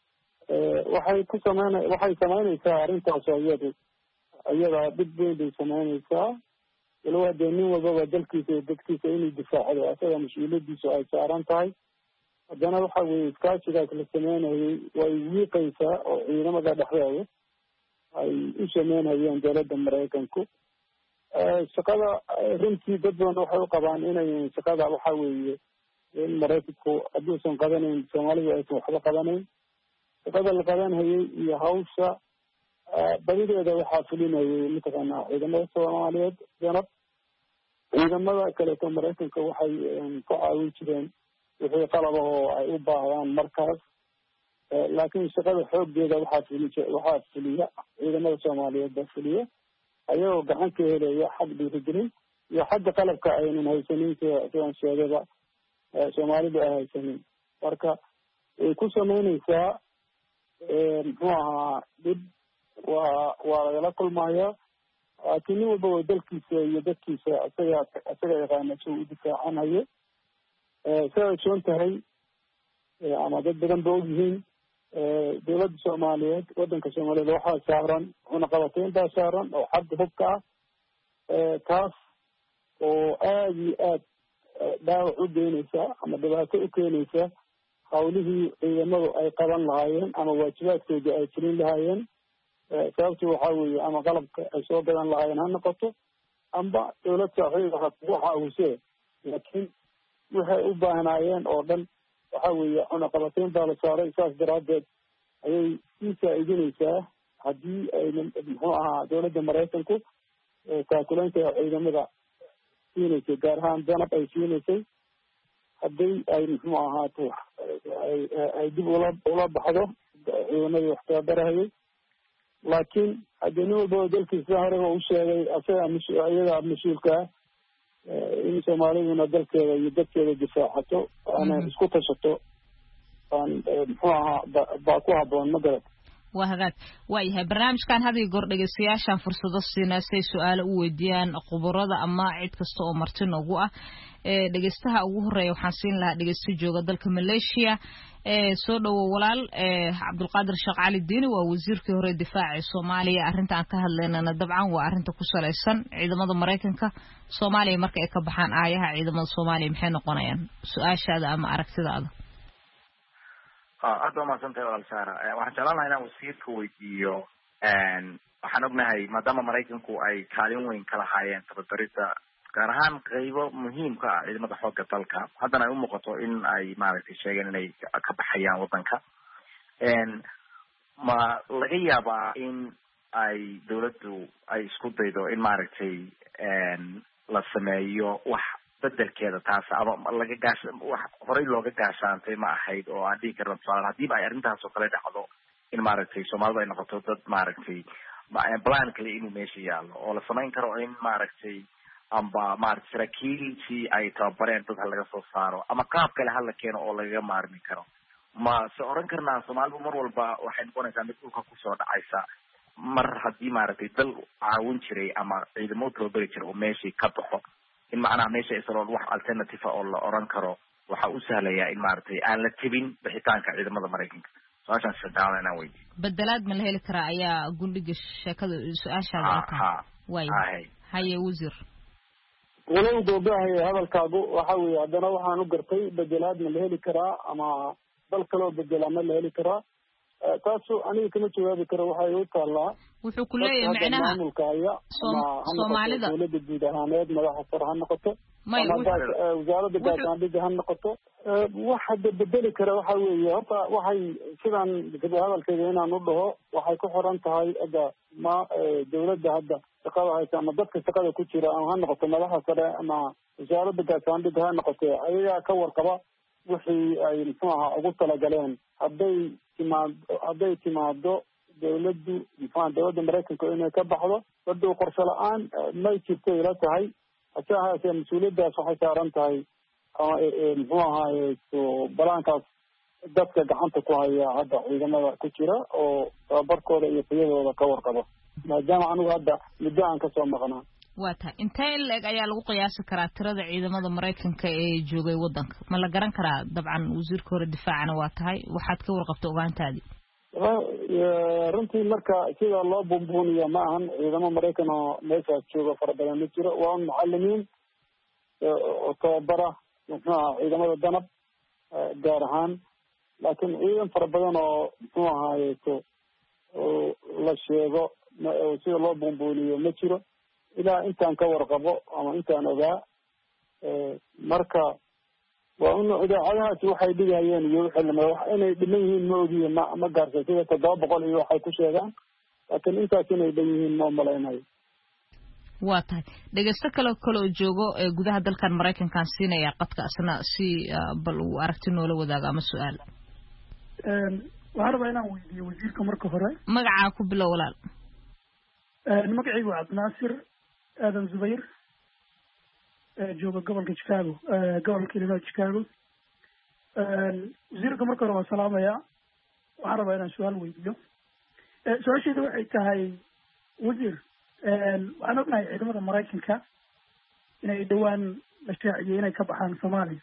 waxay ku sameyna waxay sameynaysaa arrintaas iyadu iyada dib weyn bay sameynaysaa walow dee nin walbaba dalkiisa iyo dadkiisa inuu difaacdo asaga mas-uuliyadiisu ay saaran tahay haddana waxa weeye iskaashigaas la sameynayay way wiiqaysaa oo ciidamada dhexdooda ay u sameynayeen dowladda Mareykanku shaqada runtii dad badan waxay u qabaan inay shaqada waxa weeye in Mareykanku hadduusan qabanayn Soomaaliya aysan waxba qabanayn shaqada la qabanayay iyo hawsha badideeda waxaa fulinayay mataqaanaa ciidamada Soomaaliyeed danab ciidamada kaleeto Mareykanka waxay ku caawin jireen wixii qalab oo ay u baahdaan markaas laakiin shaqada xooggeeda waxaa fuliya waxaa fuliya ciidamada Soomaaliyeed baa fuliya ayagoo gacan ka helaya xag dhiirigelin iyo xagga qalabka aynan haysanin sidaan sheegayba soomaalidu ay haysanin marka way ku samaynaysaa muxuu ahaa dhib waa waa lagala kulmaya laakiin nin walba dalkiisa iyo dadkiisa isaga isaga yaqaana si uu u difaacanayo siday ogsoon tahay ama dad badan ba ogyihiin dowladda soomaaliyeed wadanka soomaaliyeed waxaa saaran cunaqabateyn baa saaran oo xagga hubka ah taas oo aada iyo aad dhaawac u geynaysa ama dhibaato u keenaysa hawlihii ciidamadu ay qaban lahaayeen ama waajibaadkooda ay fulin lahaayeen sababtu waxaa weeye ama qalabka ay soo gadan lahaayeen ha noqoto amba dowlad saaxiiba ha kugu caawise laakiin waxay u baahnaayeen oo dhan waxa weeye cunaqabateyn baa la saaray saas daraaddeed ayay sii faa'iidinaysaa haddii ayna muxuu ahaa dowladda maraykanku taakuleynta ciidamada siinaysay gaar ahaan danab ay siinaysay haddii ay muxuu ahaato ay dib ula ula baxdo ciidamadii wax tababarahayay laakiin haddii nin walbaba dalkiisa horeba u sheegay asaga mas iyadaa mas-uulka ah in soomaaliduna dalkeeda iyo dadkeeda difaacato ana isku tashato aan muxuu ahaa baa ku haboon ma garad waa hagaag waayahay barnaamijkan hadii goor dhegeystayaashan fursado siinaa say su-aalo u weydiiyaan khubarada ama cid kasta oo marti noogu ah ee dhegeystaha ugu horeeya waxaan siin lahaa dhegeysta jooga dalka Malaysia ee soo dhawo walaal ee Cabdulqaadir Sheekh Cali Diini waa wasiirkii hore difaaca Soomaaliya arrinta aan ka hadlaynana dabcan waa arrinta ku saleysan ciidamada Mareykanka Soomaaliya marka ay ka baxaan aayaha ciidamada Soomaaliya maxay noqonayaan su-aashaada ama aragtidaada aad baa mahadsantahay walaal Saara waxaan jeclaan lahaa inaan wasiirka weydiiyo waxaan ognahay maadaama Maraykanku ay kaalin weyn ka lahaayeen tababarida gaar ahaan qaybo muhiimka ah ciidamada xoogga dalka haddana ay u muuqato in ay maaragtay sheegeen inay ka baxayaan wadanka ma laga yaabaa in ay dowladdu ay isku daydo in maaragtay la sameeyo wax bedelkeeda taas ama laga gaas wax horey looga gaashaantay ma ahayd oo aan dhihi karno tusaale hadiiba ay arrintaas oo kale dhacdo in maaragtay Soomaalidu ay noqoto dad maaragtay plan kale inuu meesha yaalo oo la samayn karo in maaragtay amba maaragtay saraakiiltii ay tababareen dad laga soo saaro ama qaab kale hal la keeno oo lagaga maarmi karo ma se oran karnaa Soomaalidu mar walba waxay noqonaysaa mid dhulka kusoo dhacaysa mar haddii maaragtay dal caawin jiray ama ciidamo tababari jiray oo meeshii ka baxo in macnaha meesha isrool wax alternative oo la oran karo waxa u sahlaya in maaragtay aan la tibin bixitaanka ciidamada Mareykanka su'aashan saddex inaan weydiiyo bedelaad ma la heli karaa ayaa gundhiga sheekada su-aashaada ka way haye wasiir walow doobahay hadalkaagu waxa weeye haddana waxaan u gartay bedelaad ma la heli karaa ama dal kaloo bedela ma la heli karaa taasu aniga kama jawaabi karo waxay u taallaa wuxuu ku leeyahay macnaha maamulkaya Soomaalida dowladda guud ahaaneed madaxa sare ha noqoto wasaaradda gaashaandhigga ha noqoto waxa bedeli kara waxa weeye horta waxay sidaan hadalkayga inaan u dhaho waxay ku xiran tahay hadda ma dowladda hadda shaqada haysa ama dadka shaqada ku jira ama ha noqoto madaxa sare ama wasaaradda gaashaandhigga ha noqoto ayagaa ka warqaba wixii ay muxuu ahaa ugu talagaleen hadday timaado hadday timaado dowladdu muxua dowladda Maraykanka inay ka baxdo baduu qorshe la-aan may jirto ila tahay hase ahaatee mas-uuliyaddaas waxay saaran tahay muxuu ahaaye balaankaas dadka gacanta ku haya hadda ciidamada ku jira oo tababarkooda iyo tayadooda ka warqabo maadaama anigu hadda muddo aan kasoo maqnaa waa tahay intee in la-eg ayaa lagu qiyaasi karaa tirada ciidamada Maraykanka ee joogay wadanka ma la garan karaa dabcan wasiirka hore difaacana waa tahay waxaad ka warqabto ogaantaadii runtii marka sida loo buunbuuniyo ma ahan ciidamo Maraykan oo meeshaas jooga fara badan ma jiro waa macalimiin oo tababara muxuu ahaa ciidamada danab gaar ahaan laakiin ciidan fara badan oo muxuu ahaayeeto la sheego sida loo buunbuuniyo ma jiro ilaa intaan ka warqabo ama intaan ogaa marka waa un idaacadahaasi waxay dhigayeen iyo wixii lama wax inay dhiman yihiin ma ogiye ma ma gaarsa sida toddoba boqol iyo waxay ku sheegaan laakiin intaas inay dhan yihiin ma malaynayo waa tahay dhegeysto kale kale oo joogo ee gudaha dalkan Maraykankan siinaya qadka asna si bal uu aragti noola wadaaga ama su'aal waxaan rabaa inaan weydiiyo wasiirka marka hore magacaa ku bilow walaal magacaygu waa Cabdinaasir aadan Zubayr jooga gobolka Chicago gobolka Illinois Chicago wasiirka marka hore waa salaamaya waxaan rabaa inaan su-aal weydiiyo su-aasheedu waxay tahay wasiir waxaan ognahay ciidamada Maraykanka inay dhawaan la shaaciyay inay ka baxaan Soomaaliya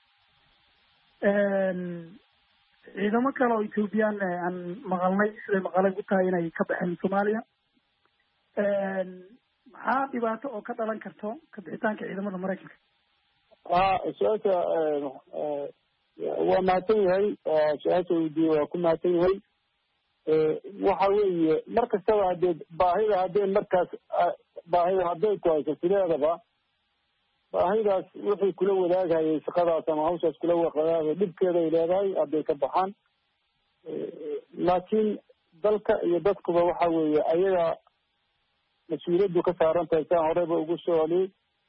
ciidamo kale oo Ethiopian aan maqalnay siday maqalay ku tahay inay ka baxeen Soomaaliya maxaa dhibaato oo ka dhalan karto ka bixitaanka ciidamada Maraykanka ah su-aasha waa mahadsan yahay su-aasha weydiiye waa ku mahadsan yahay waxa weeye mar kastaba haddee baahida haddee markaas baahida hadday ku hayso sideedaba baahidaas wixii kula wadaagayay shaqadaas ama hawshaas kula wadaagay dhibkeeday leedahay hadday ka baxaan laakiin dalka iyo dadkuba waxa weeye ayaga mas-uuliyaddu ka saaran tahay saan horeba ugu soo celiyey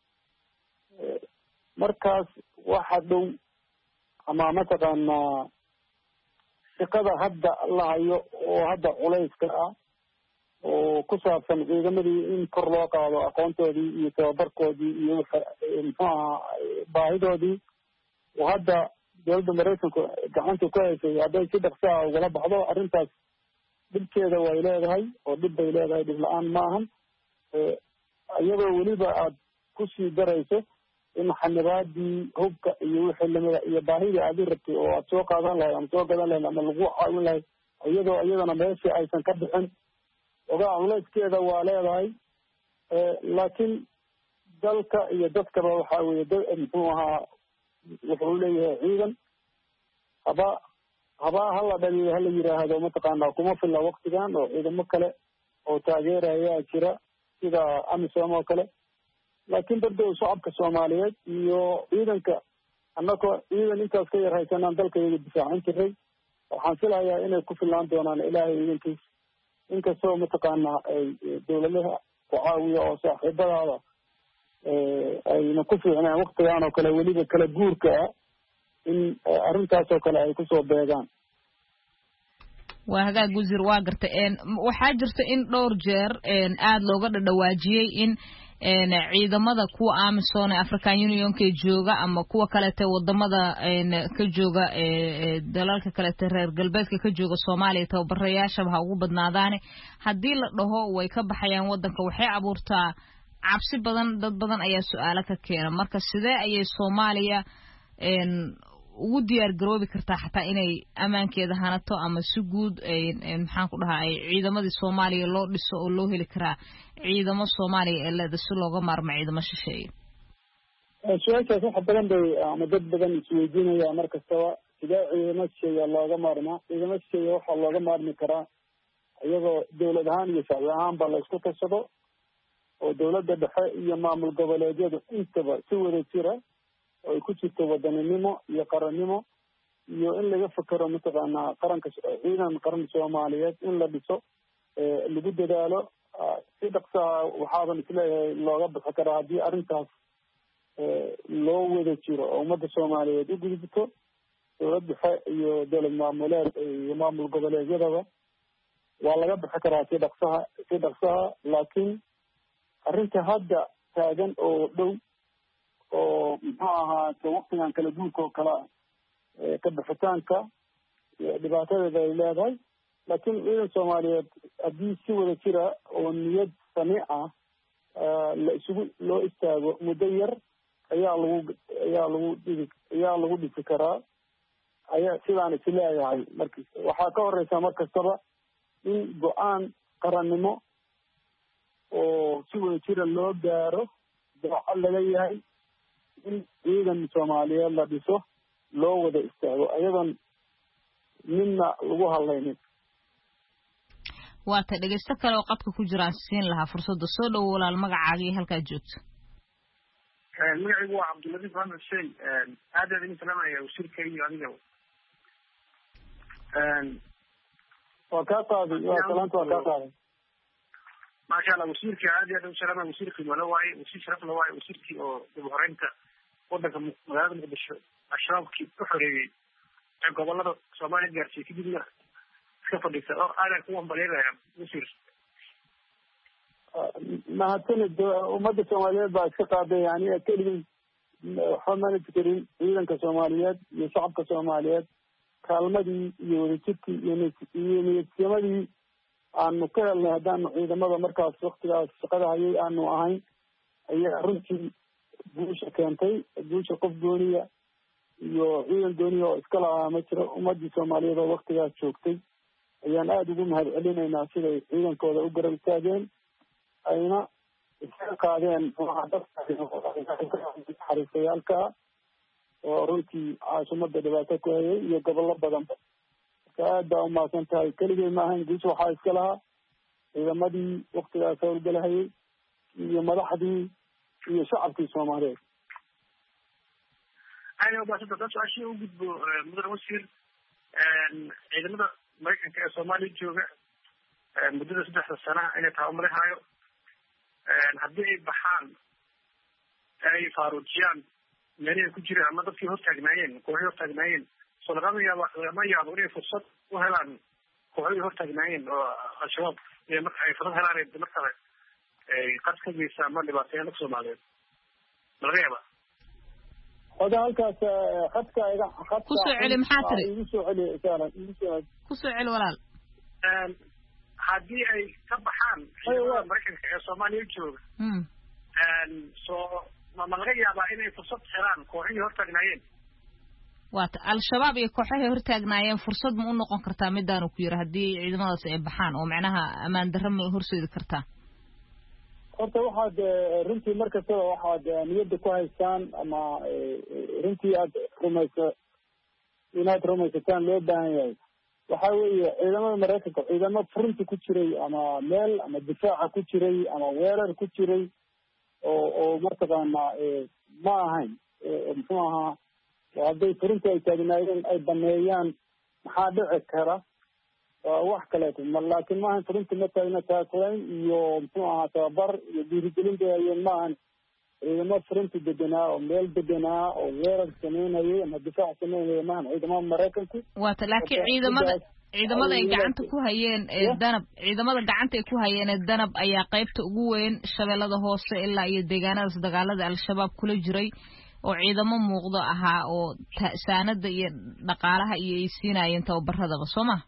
markaas waxa dhow ama mataqaanaa shaqada hadda la hayo oo hadda culayska ah oo ku saabsan ciidamadii in kor loo qaado aqoontoodii iyo tababarkoodii iyo muxuu ahaa baahidoodii oo hadda dowladda Maraykanku gacanta ku haysay hadday si dhaqso ah ugala baxdo arrintaas dhibkeeda way leedahay oo dhib bay leedahay dhib la-aan ma ahan iyadoo weliba aad kusii darayso in xanibaadii hubka iyo wixii lamida iyo baahidii aad u rabtay oo aad soo qaadan lahayd ama soo gadan lahayd ama lagu caawin lahayd iyadoo iyadana meeshii aysan ka bixin ogaa culayskeeda waa leedahay laakiin dalka iyo dadkaba waxa weeye muxuu ahaa wuxuu leeyahay ciidan haba habaa hala dhaliyo hala yiraahdo mataqaanaa kuma filla waktigan oo ciidamo kale oo taageerayaa jira sida amisom oo kale laakiin dardow shacabka Soomaaliyeed iyo ciidanka annagoo ciidan intaas ka yar haysanaan dalkayga difaacin jiray waxaan filayaa inay ku fillaan doonaan ilaahay ciidankiis inkastoo mataqaanaa ay dowladaha ku caawiya oo saaxiibadaada ayna ku fiicnaan waktigaan oo kale weliba kala guurka ah in arrintaas oo kale ay kusoo beegaan waa hagaag wasiir waa gartay waxaa jirta in dhowr jeer aada looga dhadhawaajiyey in ciidamada kuwa Amisom ee African Union ka jooga ama kuwa kale ee wadamada ka jooga dalalka kale ee reer galbeedka ka jooga Soomaaliya tababarayaasha waxa ugu badnaadaan hadii la dhaho way ka baxayaan wadanka waxay abuurtaa cabsi badan dad badan ayaa su'aalo ka keena marka sidee ayay Soomaaliya ugu diyaar garoobi kartaa xataa inay amaankeeda hanato ama si guud maxaan ku dhahaa ciidamadii Soomaaliya loo dhiso oo loo heli karaa ciidamo Soomaaliya ee leeda si looga maarmo ciidamo shisheeye su-aashaas wax badan bay ama dad badan isweydiinaya mar kastaba sidee ciidamo shisheeye looga maarmaa ciidamo shisheeye waxaa looga maarmi karaa iyadoo dowlad ahaan iyo shacbi ahaanba la isku tashado oo dowladda dhexe iyo maamul goboleedyadu intaba si wada jira oo ay ku jirto wadaninimo iyo qarannimo iyo in laga fakero mataqaanaa qaranka ciidan qaran Soomaaliyeed in la dhiso lagu dadaalo si dhaqsaa waxaaban isleeyahay looga bixi karaa haddii arrintaas loo wada jiro oo ummadda Soomaaliyeed u gudubto dowlad dhexe iyo dowlad maamuleed iyo maamul goboleedyadaba waa laga bixi karaa si dhaqsaha si dhaqsaha laakiin arrinta hadda taagan oo dhow oo muxuu ahaa waktigan kala guurka oo kale ka bixitaanka dhibaatadeeda ay leedahay laakiin ciidan Soomaaliyeed haddii si wada jira oo niyad sami ah la isugu loo istaago muddo yar ayaa lagu ayaa lagu dhigi ayaa lagu dhisi karaa ayaa sidaan is leeyahay marka waxaa ka horeysa mar kastaba in go-aan qarannimo oo si wada jira loo gaaro daaco laga yahay in ciidan Soomaaliyeed la dhiso loo wada istaago ayadan midna lagu hadlaynin waa ta dhageysto kale oo qadka ku jiraan siin lahaa fursadda soo dhow walaal magacaaga iyo halkaa joogto magacaygu waa Cabduladiif Ahmed Hussein aad aad idin salaamaya wasiirka iyo adiga waa kaa qaaday waa salaanta waa kaa qaaday maasha Allah wasiirka aad aad u salaamaya wasiirka wala waay wasiir sharaf la waay wasiirkii oo dib u horeynta wadanka magaalada Muqdisho ashaabkii ku xoreeyay ee gobolada Soomaaliya gaarsiiyay kadibna iska fadhiisa oo aad ku wambaleynaya wasiir mahadsanid ummadda Soomaaliyeed baa iska qaaday yani keligii waxba mana fikerin ciidanka soomaaliyeed iyo shacabka soomaaliyeed kaalmadii iyo wadajirkii iyo niyadsimadii aanu ka helnay haddaanu ciidamada markaas waktigaas shaqada hayay aanu ahayn ayaa runtii guusha keentay. guusha qof gooniya iyo ciidan gooniya oo iska lahaa ma jiro. ummadii soomaaliyeed oo waktigaas joogtay ayaan aada ugu mahad celinaynaa siday ciidankooda u garab istaageen ayna iska qaadeen xariisayaalka oo runtii caasimadda dhibaato ku hayay iyo gobollo badanba. marka aad baa umahadsan tahay. keligay ma ahayn, guusha waxaa iska lahaa ciidamadii waktigaas howlgalahayay iyo madaxdii iyo shacabkii soomaaliyeed. aad umahadsan tahay. su-aashii u gudbo mudane wasiir, ciidamada maraykanka ee soomaaliya jooga muddada saddexda sana inay tahay umalehayo haddii ay baxaan ay faaruujiyaan meelihii ku jireen ama dadkii hortaagnaayeen kooxii hortaagnaayeen soo lagama yaabo lagama yaabo inay fursad u helaan kooxdii hortaagnaayeen oo al-shabaab marka ay fursad helaan mar kale ay qad ka geysa ama dhibaateeyaan dadka soomaaliyeed ma laga yaaba? oda halkaas khadka iga khadka kusoo celi maxaa tiri igu soo celi saaran igu soo kusoo celi walaal. haddii ay ka baxaan ciidamada maraykanka ee soomaaliya jooga soo ma ma laga yaabaa inay fursad helaan kooxihii hortaagnaayeen? waata al-shabaab iyo kooxihii hortaagnaayeen fursad ma u noqon kartaa midaanu ku yiri haddii ciidamadaas ay baxaan oo macnaha ammaan darro ma horseedi kartaa? horta waxaad runtii mar kastaba waxaad niyadda ku haystaan ama runtii aad rumaysa inaad rumaysataan loo baahan yahay. waxa weeye ciidamada maraykanka ciidamo furunta ku jiray ama meel ama difaaca ku jiray ama weerar ku jiray oo oo mataqaana ma ahayn muxuu ahaa hadday furunta ay taagnaayeen ay baneeyaan maxaa dhici kara wax kaleeto ma laakiin maahan furunta ma taagna taakulayn iyo muxuu ahaa tababar iyo dhiirigelin bay hayeen maahan. ciidamo furunta deganaa oo meel deganaa oo weerar sameynayay ama difaac sameynaya maahan ciidamada maraykanku. waata laakiin ciidamada ciidamada ay gacanta ku hayeen ee danab ciidamada gacanta ay ku hayeen ee danab ayaa qaybta ugu weyn shabeellada hoose ilaa iyo deegaanadaas dagaalada al-shabaab kula jiray oo ciidamo muuqdo ahaa oo saanada iyo dhaqaalaha iyo ay siinayeen tababaradaba soo ma?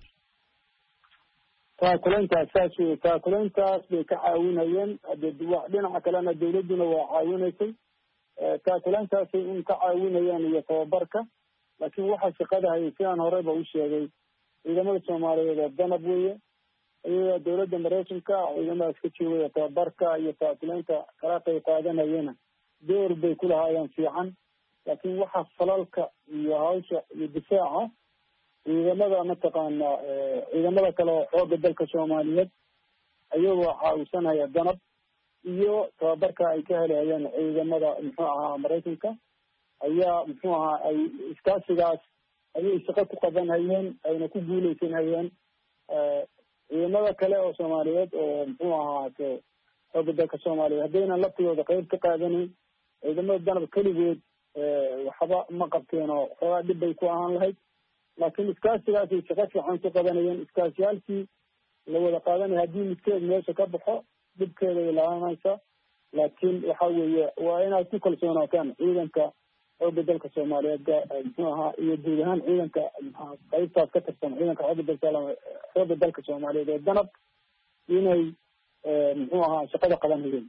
taakulayntaas saas wey taakulayntaas bay ka caawinayeen dhinaca kalena dawladduna waa caawinaysay. taakulayntaasay un ka caawinayaan iyo tababarka, laakiin waxaa shaqada hayay sidaan horeba u sheegay ciidamada soomaaliyeed oo danab weeye iyaga dawladda maraykanka ciidamadaas ka joogaya tababarka iyo taakulaynta kala qayb qaadanayana door bay ku lahaayeen fiican. laakiin waxaa falalka iyo hawsha iyo difaaca ciidamada mataqaana ciidamada kale xooga dalka soomaaliyeed ayagoo caawisanaya danab iyo tababarka ay ka helayeen ciidamada muxuu ahaa maraykanka ayaa muxuu ahaa ay iskaasigaas ayay shaqo ku qaban hayeen ayna ku guuleysan hayeen. ciidamada kale oo soomaaliyeed oo muxuu ahaa xooga dalka soomaaliyeed haddaynan laftigooda qayb ka qaadanin ciidamada danab keligood waxba ma qabteen oo xoogaa dhib bay ku ahaan lahayd. laakiin iskaasigaasay shaqo fiican ku qabanayeen. iskaasiyaalkii la wada qaadanaya haddii midkeed meesha ka baxo dhibkeeda ay laaanaysa. laakiin waxa weeye waa inaad ku kalsoonaataan ciidanka xooga dalka soomaaliyeed muxuu ahaa iyo guud ahaan ciidanka qaybtaas ka tirsan ciidanka xooga dalka xooga dalka soomaaliyeed ee danab inay muxuu ahaa shaqada qabanayeen.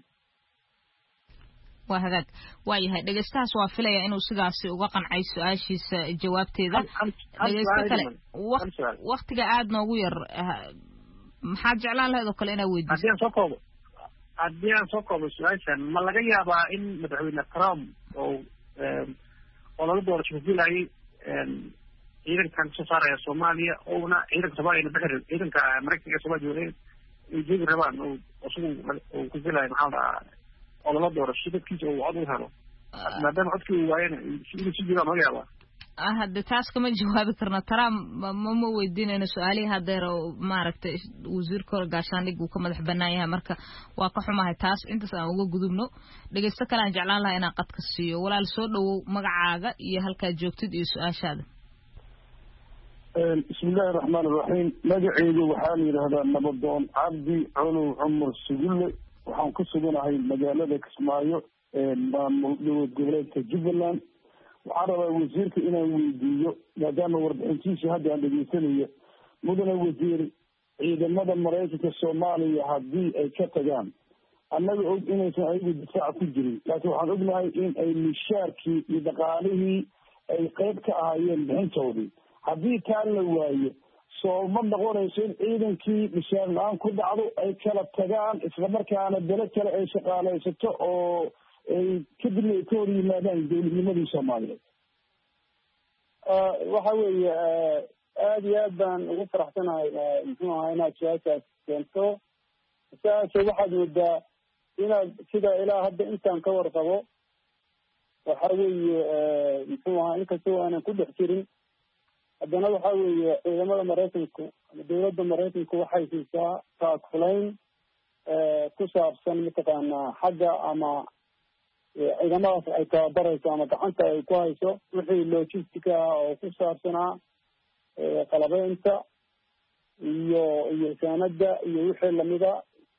waa hagaag waayahay dhegeystahaas waa filaya inuu sidaasi uga qancay su-aashiisa jawaabteeda. dhegeysto kale waktiga aada noogu yar maxaad jeclaan lahayd oo kale inaa weydiiso? haddii aan soo koobo haddii aan soo koobo su-aashan ma laga yaabaa in madaxweyne Trump oo oo laga doorasho ku filayay ciidankan soo saaraya Soomaaliya oona ciidanka Soomaaliya baxir ciidanka Mareykanka ee Soomaaliya ay joogi rabaan oo uu ku filayay maxaa oo la doorasho dadkiisa oo cod u helo maadaama codkii waayeen inuu si jiraan laga yaabaa. ah hadda taas kama jawaabi karna Trump ma ma weydiinayno su'aalihi hadeer oo maaragtay wasiirka gaashaandhig uu ka madax banaan yahay marka waa ka xumahay taas intaas aan uga gudubno. dhegeysto kale aan jeclaan lahaa inaan qadka siiyo. walaal soo dhawow magacaaga iyo halka joogtid iyo su'aashaada. bismillaahi raxmaani raxiim. magacaygu waxaa la yidhaahdaa nabadoon cabdi colow cumar sugulle waxaan ku suganahay magaalada Kismaayo maamul dowlad goboleedka jubbaland waxaan rabaa wasiirka inaan weydiiyo maadaama warbixintiisa hadda aan dhegeysanayo mudane wasiir ciidamada maraykanka soomaaliya haddii ay ka tagaan annaga og inaysan ayagu difaaca ku jirin laakiin waxaan ognahay in ay mishaarkii iyo dhaqaalihii ay qayb ka ahaayeen bixintoodii haddii taa la waayo soo ma noqonayso in ciidankii mishaar la-aan ku dhacdo ay kala tagaan islamarkaana bele kale ay shaqaalaysato oo ay kadibna ay ka hor yimaadaan dowladnimadii soomaaliyeed. waxa weeye aada iyo aad baan ugu faraxsanahay muxuu ahaa inaad su-aashaas keento su-aasha waxaad moodaa inaad sida ilaa hadda intaan ka warqabo waxa weeye muxuu ahaa inkastoo aanan ku dhex jirin haddana waxa weeye ciidamada maraykanku ama dowladda maraykanku waxay siisaa taakulayn ku saabsan mataqaanaa xagga ama ciidamadaas ay tababarayso ama gacanta ay ku hayso wixii logistica ah oo ku saabsanaa qalabeynta iyo iyo saanada iyo wixii lamida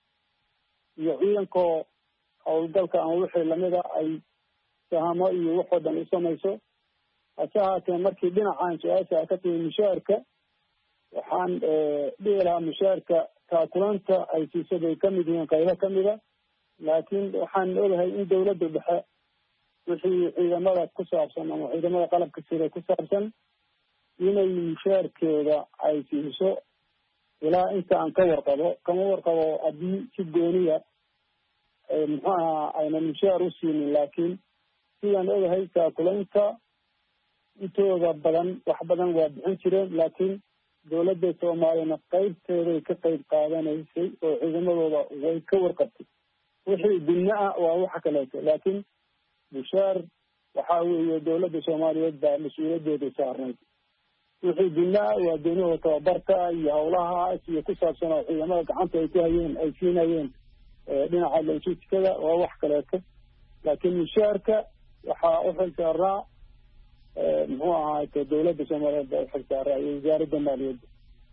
iyo ciidankoo howlgalka ama wixii lamida ay sahamo iyo waxoo dhan u samayso hase haatee markii dhinacan su-aasha ka timi mushaarka waxaan dhihi lahaa mushaarka taakulanta ay siiso bay kamid yihiin qaybo kamida laakiin waxaan ogahay in dowladda dhexe wixii ciidamada ku saabsan ama ciidamada qalabka sida ku saabsan inay mushaarkeeda ay siiso ilaa inta aan ka warqabo kama warqabo haddii si gooniya muxuu ahaa aynan mushaar u siinin laakiin sidaan ogahay taakulaynta intooda badan wax badan waa bixin jireen laakiin dowladda soomaaliyana qaybteeday ka qayb qaadanaysay oo ciidamadooda way ka warqabtay wixii dunyo ah waa waxa kaleeto laakiin mushaar waxa weeye dowladda soomaaliyeed baa mas-uuliyadeeda saarnayd wixii dunyo ah waa doonihooda tababarka iyo howlahaas iyo ku saabsan oo ciidamada gacanta ay ku hayeen ay siinayeen dhinaca logisticada waa wax kaleeto laakiin mushaarka waxaa u xil saaraa muxuu ahaayte dowladda soomaaliyeed baa u xil saaraa iyo wasaaradda maaliyadda.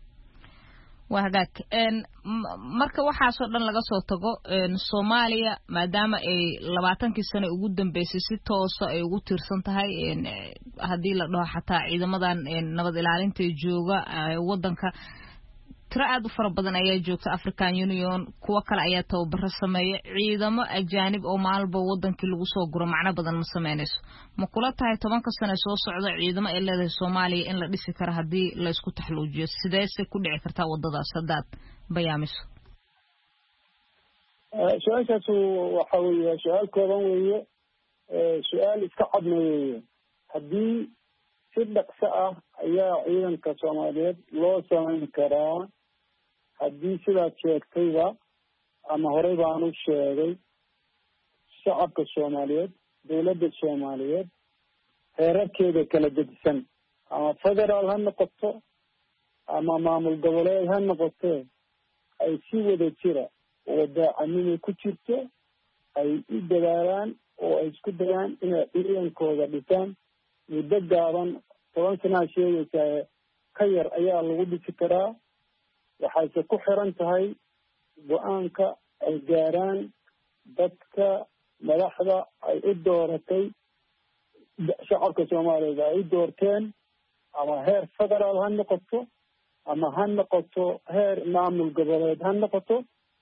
waa hagaag marka waxaasoo dhan laga soo tago soomaaliya maadaama ay labaatankii sano ugu dambeysay si toosa ay ugu tiirsan tahay haddii la dhaho xataa ciidamadan nabad ilaalinta jooga wadanka tiro aad u fara badan ayaa joogta African Union kuwa kale ayaa tababaro sameeya ciidamo ajaanib oo maalba wadankii lagu soo guro macna badan ma sameynayso ma kula tahay tobanka sano soo socda ciidamo ay leedahay Soomaaliya in la dhisi karo hadii la isku taxluujiyo sideese ku dhici kartaa wadadaas hadaad bayaamiso su-aashaas waxa weeye su-aal kooban weeye su-aal iska cadna weeye haddii si dhaqso ah ayaa ciidanka Soomaaliyeed loo samayn karaa haddii sidaad sheegtayba ama horey baan u sheegay shacabka Soomaaliyeed dowladda Soomaaliyeed heerarkeeda kala gedisan ama federaal ha noqoto ama maamul goboleed ha noqoto ay si wada jira oo daacadnimo ku jirto ay u dadaalaan oo ay isku dayaan inay ciidankooda dhisaan muddo gaaban toban sanaa sheegaysaa ka yar ayaa lagu dhisi karaa waxayse ku xiran tahay go-aanka ay gaaraan dadka madaxda ay u dooratay shacabka Soomaaliyeed ay u doorteen ama heer federaal ha noqoto ama ha noqoto heer maamul goboleed ha noqoto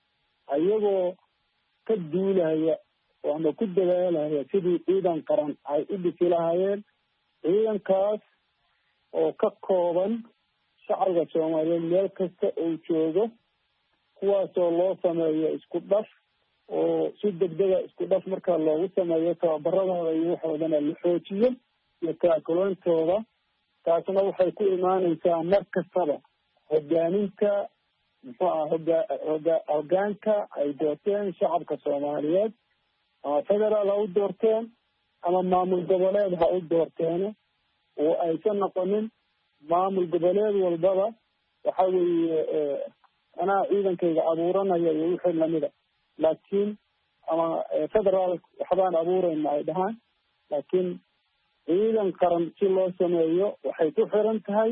ayagoo ka duulaya ama ku dadaalaya sidii ciidan qaran ay u dhisi lahaayeen ciidankaas oo ka kooban shacabka Soomaaliyeed meel kasta uu joogo kuwaasoo loo sameeyo isku dhaf oo si degdega isku dhaf markaa loogu sameeyo tababaradooda iyo waxoodana la xoojiyo iyo taakulaantooda taasna waxay ku imaanaysaa mar kastaba hogaaminta muxuu aha hoga hoga hogaanka ay doorteen shacabka Soomaaliyeed ama federaal ha u doorteen ama maamul goboleed ha u doorteen oo aysan noqonin maamul goboleed walbaba waxa weeye anaa ciidankayga abuuranaya iyo wixii lamida laakiin ama federaal waxbaan abuurayna ay dhahaan laakiin ciidan qaran si loo sameeyo waxay ku xiran tahay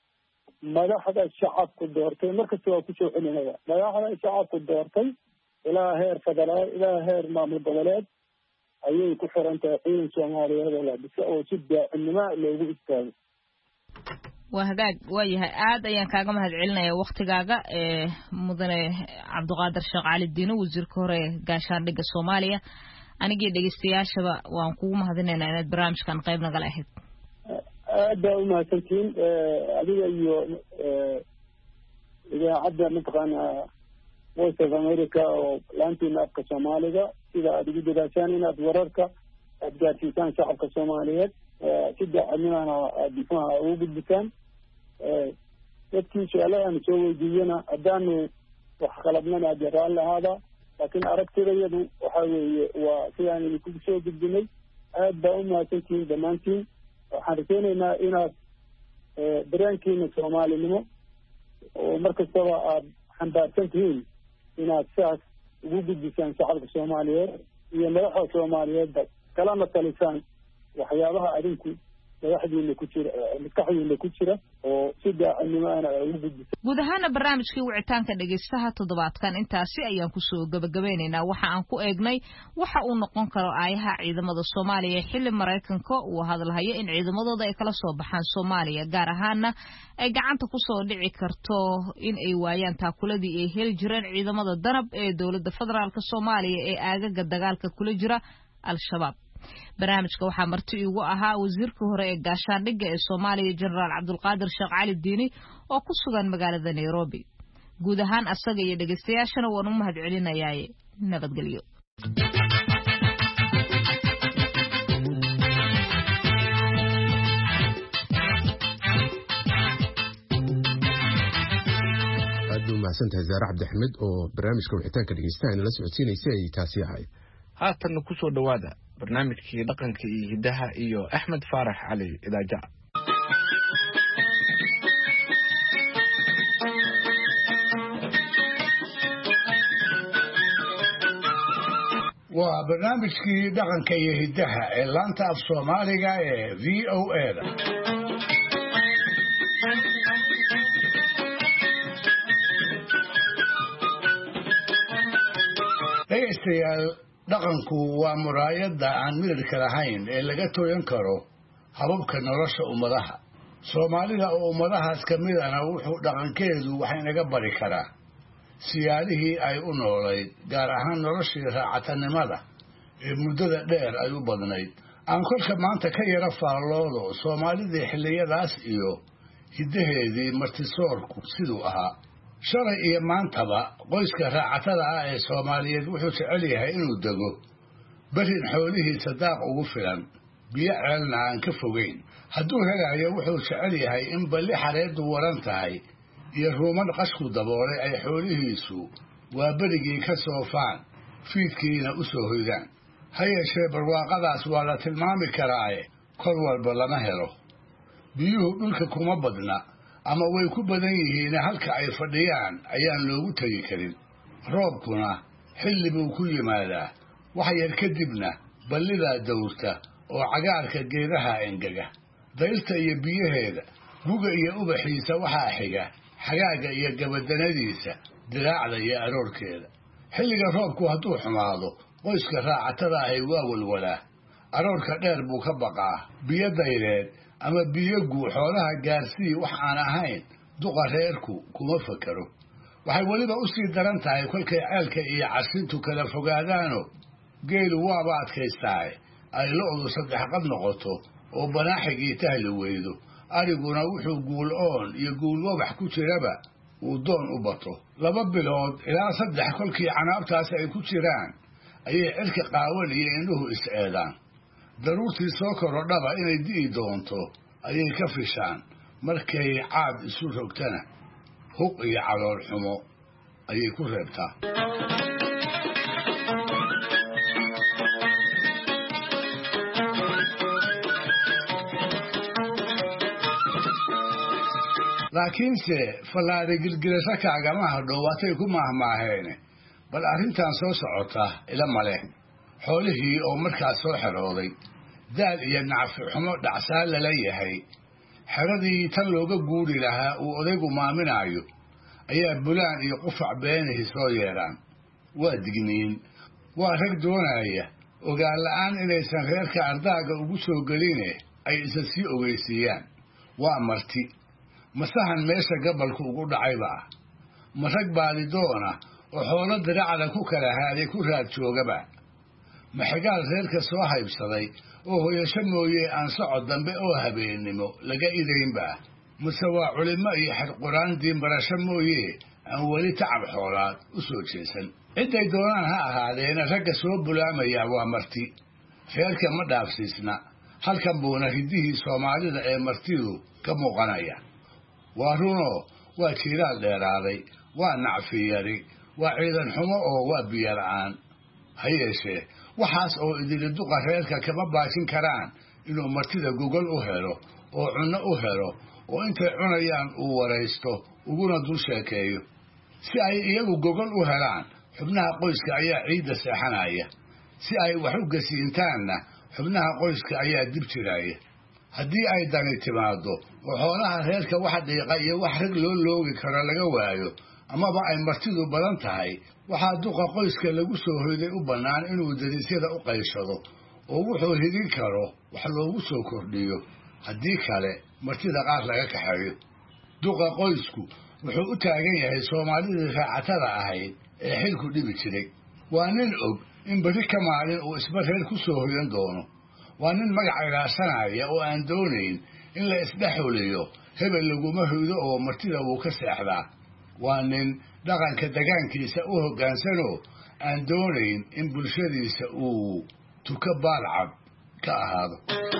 madaxda shacabku doortay markasta waa kusoo celinaya madaxda shacabku doortay ilaa heer federaal ilaa heer maamul goboleed ayay ku xiran tahay ciidan soomaaliyeed oo la dhiso oo si daacadnimo loogu istaago. waa hagaag waa yahay aad ayaan kaaga mahadcelinayaa waktigaaga ee mudane cabdiqaadir sheekh cali diino wasiirka hore ee gaashaandhigga Soomaaliya anigii dhageystayaashaba waan kugu mahadinaynaa inaad barnaamijkan qayb nagala ahayd. aad baa u mahadsantiin adiga iyo idaacadda mataqaana Voice of America oo laantiina afka Soomaaliga sida aad ugu dadaashaan inaad wararka aad gaarsiisaan shacabka Soomaaliyeed si daacadnimana aad muxuuha ugu gudbisaan dadkii su-aalaha aan soo weydiiyana haddaanu wax qalabnana aad yaraan lahaada laakiin aragtidayadu waxa weeye waa sidaan idinku soo gudbinay aad baa u mahadsantihiin dhammaantiin waxaan rajaynaynaa inaad dareenkiina soomaalinimo oo mar kastaba aad xambaarsan tihiin inaad saas ugu gudbisaan shacabka Soomaaliyeed iyo madaxda Soomaaliyeedba kalana talisaan waxyaabaha adinku madaxdiina ku jira maskaxdiina ku jira oo si daacadnimo ah ugu gudbisaan. guud ahaan barnaamijkii wicitaanka dhageystaha toddobaadkan intaasi ayaan ku soo gabagabeynaynaa waxa aan ku eegnay waxa uu noqon karo aayaha ciidamada Soomaaliya xilli Mareykanka uu hadalhayo in ciidamadooda ay kala soo baxaan Soomaaliya gaar ahaana ay gacanta ku soo dhici karto in ay waayaan taakuladii ay heli jireen ciidamada danab ee dawladda federaalka Soomaaliya ee aagaga dagaalka kula jira al-shabaab. barnaamijka waxaa marti ugu ahaa wasiirka hore ee gaashaandhigga ee Soomaaliya Generaal Cabdulqaadir Sheekh Cali Diini oo ku sugan magaalada Nairobi. guud ahaan asaga iyo dhageystayaashana waan u mahadcelinayaa nabadgelyo. aad u mahadsantahay Zaara Cabdi Axmed oo barnaamijka wicitaanka dhageystaha la socodsiinaysay ay taasi ahayd. haatan ku soo dhawaada barnaamijkii dhaqanka iyo hidaha iyo Axmed Faarax Cali Idaaja. waa barnaamijkii dhaqanka iyo hidaha ee laanta af Soomaaliga ee V O A da. dhegeystayaal dhaqanku waa muraayadda aan midabka lahayn ee laga tooyan karo hababka nolosha ummadaha Soomaalida oo ummadahaas ka midana wuxuu dhaqankeedu wax inaga bari karaa siyaalihii ay u noolayd gaar ahaan noloshii raacatanimada ee muddada dheer ay u badnayd aan kolka maanta ka yara faalloodo Soomaalidii xilliyadaas iyo hidaheedii martisoorku siduu ahaa. shalay iyo maantaba qoyska raacatada ah ee Soomaaliyeed wuxuu jecel yahay inuu dego barin xoolihiisa daaq ugu filan biyo ceelna aan ka fogeyn hadduu helayo wuxuu jecel yahay in balli xareedu waran tahay iyo ruuman qashku daboolay ay xoolihiisu waa berigii ka soofaan fiidkiina u soo hoydaan ha yeeshee barwaaqadaas waa la tilmaami karaaye kor walba lama helo biyuhu dhulka kuma badna ama way ku badan yihiin halka ay fadhiyaan ayaan loogu tagi karin roobkuna xilli buu ku yimaadaa wax yar kadibna ballidaa dawrta oo cagaarka geedaha engega dayrta iyo biyaheeda guga iyo ubaxiisa waxaa xiga xagaaga iyo gabadanadiisa diraacda iyo aroorkeeda xilliga roobku hadduu xumaado qoyska raacatada ahi waa walwalaa aroorka dheer buu ka baqaa biyo dayreed ama biyo guu xoolaha gaarsii wax aan ahayn duqa reerku kuma fakaro waxay weliba u sii daran tahay kolkay ceelka iyo casintu kala fogaadaano geelu waaba adkaystaaye ay lo'du saddex qad noqoto oo banaaxigii tahli weydo ariguna wuxuu guul oon iyo guul wabax ku jiraba uu doon u bato laba bilood ilaa saddex kolkii canaabtaas ay ku jiraan ayay cirka qaawan iyo indhuhu is-eedaan daruurtii soo korodhaba inay di'i doonto ayay ka fishaan markay caad isu rogtana huq iyo calool xumo ayay ku reebtaa laakiinse fallaadhi gilgilasho kaagama hadhow waatay ku maahmaaheene bal arrintan soo socota ila male xoolihii oo markaas soo xerooday daal iyo nacfi xumo dhacsaan lala yahay xeradii tan looga guuri lahaa uu odaygu maaminaayo ayaa bulaan iyo qufac beenihii soo yeedhaan waa digniin waa rag doonaya ogaan la-aan inaysan reerka ardaaga ugu soo geline ay isa sii ogeysiiyaan. waa marti masahan meesha gabalku ugu dhacayba ah ma rag baadidoona oo xoolo diracda ku kala haaday ku raad joogaba ma xigaal reerka soo haybsaday oo hoyasho mooye aan socod dambe oo habeennimo laga idaynba mase waa culimo iyo xadquraan diin barasho mooye aan weli tacab xoolaad u soo jeesan. cidday doonaan ha ahaadeena ragga soo bulaamaya waa marti reerka ma dhaafsiisna halkan buuna hiddihii soomaalida ee martidu ka muuqanaya. waa runoo waa jiiraal dheeraaday waa nacfi yari waa ciidan xumo oo waa biyo la-aan. ha yeeshee waxaas oo idili duqa reerka kama baashin karaan inuu martida gogol u helo oo cunno u helo oo intay cunayaan uu waraysto uguna dul sheekeeyo. si ay iyagu gogol u helaan xubnaha qoyska ayaa ciidda seexanaya, si ay wax u gasiintaanna xubnaha qoyska ayaa dib jiraya. haddii ay dani timaado oo xoolaha reerka wax dhiiqa iyo wax rag loo loogi karo laga waayo amaba ay martidu badan tahay, waxaa duqa qoyska lagu soo hoyday u bannaan inuu dariisyada u qayshado oo wuxuu hidin karo wax loogu soo kordhiyo, haddii kale martida qaar laga kaxeeyo. duqa qoysku wuxuu u taagan yahay soomaalidii raacatada ahayd ee xilku dhibi jiray. waa nin og in berri ka maalin uu isba reer ku soo hoyan doono. waa nin magac ilaashanaya oo aan doonayn in la isdhexuliyo hebel laguma hoydo oo martida wuu ka seexdaa. waa nin dhaqanka degaankiisa u hoggaansanoo aan doonayn in bulshadiisa uu tuka baalcab ka ahaado.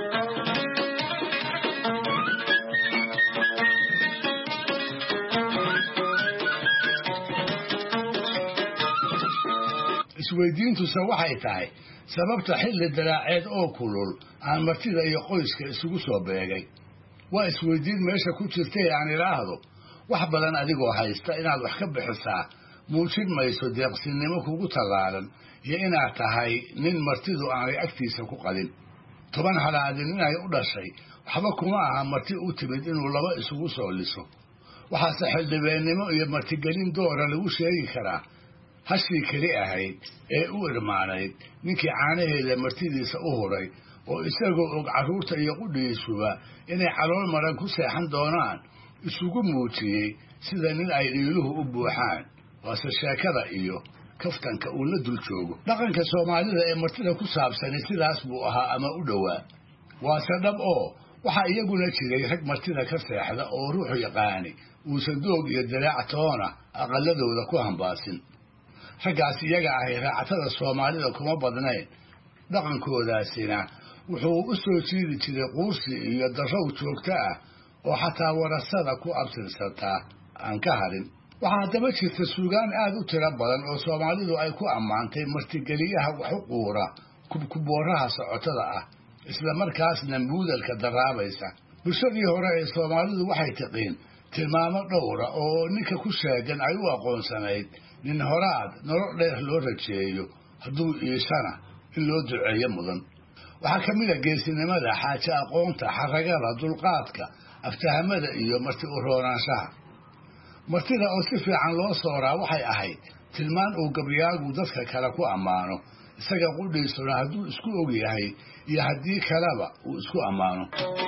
isweydiintuse waxay tahay sababta xilli daraaceed oo kulul aan martida iyo qoyska isugu soo beegay. waa isweydiin meesha ku jirtay aan idhaahdo wax badan adigoo haysta inaad wax ka bixisaa muujin mayso deeqsinnimo kugu tallaalan iyo inaad tahay nin martidu aanay agtiisa ku qadin. toban halaadin inay u dhashay waxba kuma aha marti u timid inuu laba isugu soo liso. waxaase xildhibeennimo iyo martigelin doora lagu sheegi karaa hashii keli ahayd ee u irmaanayd ninkii caanaheeda martidiisa u huray oo isagoo og carruurta iyo qudhigiisuba inay calool maran ku seexan doonaan isugu muujiyey sida nin ay dhiiluhu u buuxaan. waase sheekada iyo kaftanka uu la dul joogo. dhaqanka soomaalida ee martida ku saabsani sidaas buu ahaa ama u dhowaa. waase dhab oo waxaa iyaguna jiray rag martida ka seexda oo ruuxu yaqaani uusan doog iyo daraac toona aqalladooda ku hambaasin. raggaas iyaga ahay raacatada soomaalida kuma badnayn. dhaqankoodaasina wuxuu u soo jiidi jiray quursi iyo darrow joogto ah oo xataa warasada ku abtirsataa aan ka harin. waxaa haddaba jirta suugaan aad u tiro badan oo soomaalidu ay ku ammaantay martigeliyaha wax u quura kubkubooraha socotada ah, isla markaasna muudalka daraabaysa. bulshadii hore ee soomaalidu waxay tiqiin tilmaamo dhowra oo ninka ku sheegan ay u aqoonsanayd nin horaad nolol dheer loo rajeeyo, hadduu iishana in loo duceeyo mudan. waxaa ka mid a geesinimada, xaaje aqoonta, xaragada, dulqaadka, aftahamada iyo marti u roonaanshaha. martida oo si fiican loo sooraa waxay ahayd tilmaan uu gabyaagu dadka kale ku ammaano, isaga qudhiisuna hadduu isku og yahay iyo haddii kaleba uu isku ammaano.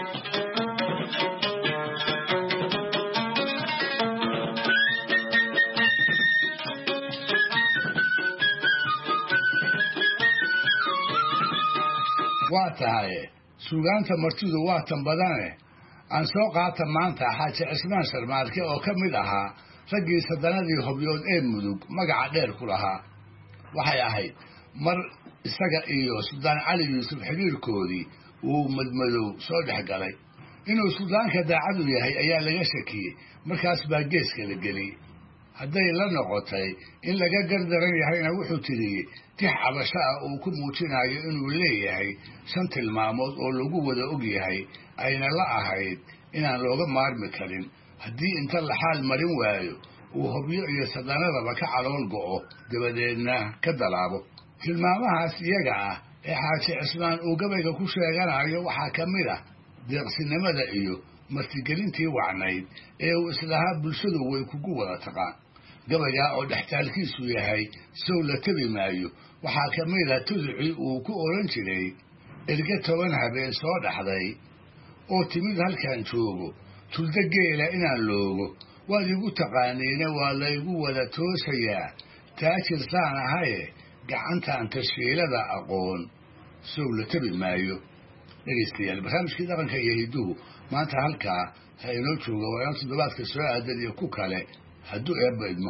waa tahay suugaanta martidu waa tan badane aan soo qaata maanta xaaji cismaan sharmaarke oo ka mid ahaa raggii sadanadii hobyood ee mudug magaca dheer ku lahaa. waxay ahayd mar isaga iyo suldaan cali yuusuf xiriirkoodii uu madmadow soo dhex galay. inuu suldaanka daacadu yahay ayaa laga shakiyey, markaas baa geeska la geliyey. hadday la noqotay in laga gardaran yahayna wuxuu tiriyey tix cabasho ah uu ku muujinayo inuu leeyahay shan tilmaamood oo lagu wada og yahay ayna la ahayd inaan looga maarmi karin haddii inta la xaal marin waayo uu hobyo iyo sadanadaba ka calool go'o dabadeedna ka dalaabo. tilmaamahaas iyaga ah ee xaaji cismaan uu gabayga ku sheeganayo waxaa ka mid ah deeqsinimada iyo martigelintii wacnayd ee uu islahaa bulshadu way kugu wada taqaan. gabayaa oo dhextaalkiisu yahay sow la tabi maayo waxaa ka mid a tuducii uu ku odhan jiray erge toban habeen soo dhaxday oo timid halkaan joogo tulda geela inaan loogo waad igu taqaaniina waa laygu wada toosayaa taajir saan ahaye gacantaan tashiilada aqoon sow la tabi maayo dhegaystayaal barnaamijkii dhaqanka iyo hidduhu maanta halkaa ha inoo jooga waa inaan toddobaadka soo aadan iyo ku kale hadduu eebba idmo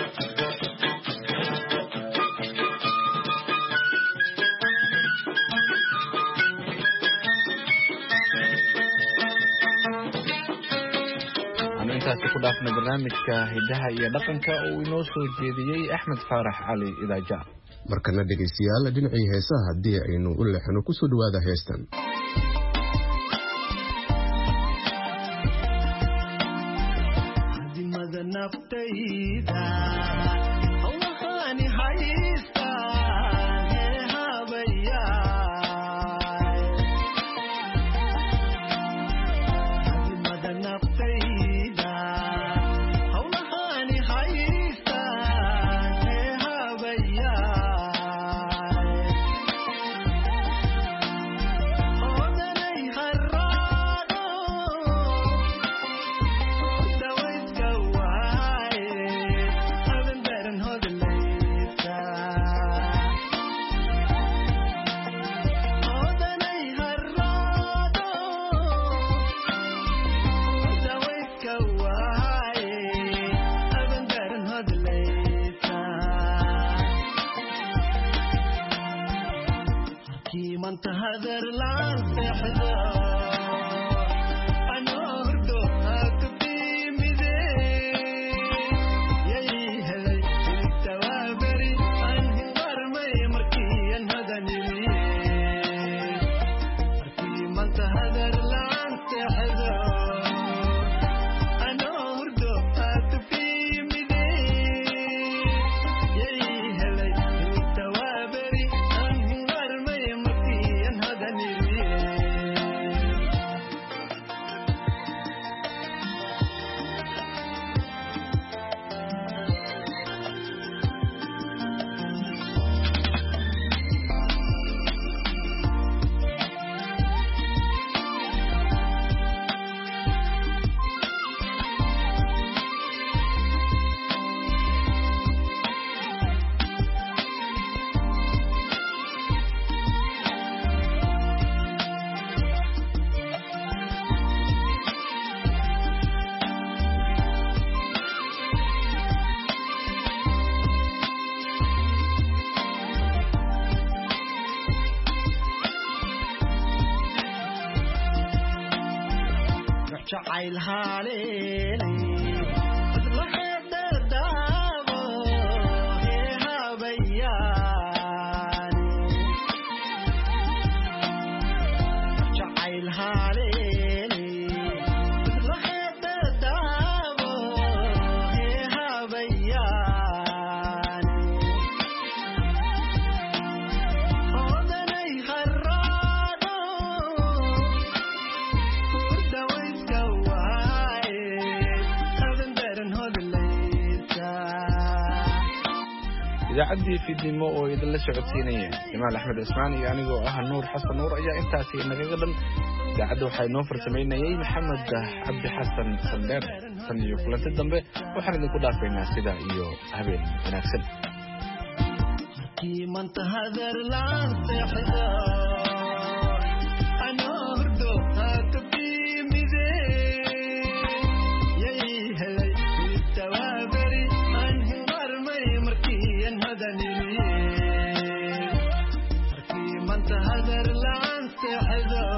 intaasi ku dhaafna barnaamijka hidaha iyo dhaqanka uu inoo soo jeediyey axmed faarax cali idaaja. markana dhegaystayaal dhinacii heesaha haddii aynu u leexano ku soo dhawaada heestan. idaacadii fiidnimo oo idinla socodsiinaya jamaal axmed cismaan iyo anigoo ah nuur xasan nuur ayaa intaasi nagaga dhan. idaacadda waxaa inoo farsamaynayay maxamed cabdi xasan sandheer. tan iyo kulanti dambe waxaan idinku dhaafaynaa sidaa iyo habeen wanaagsan. هذا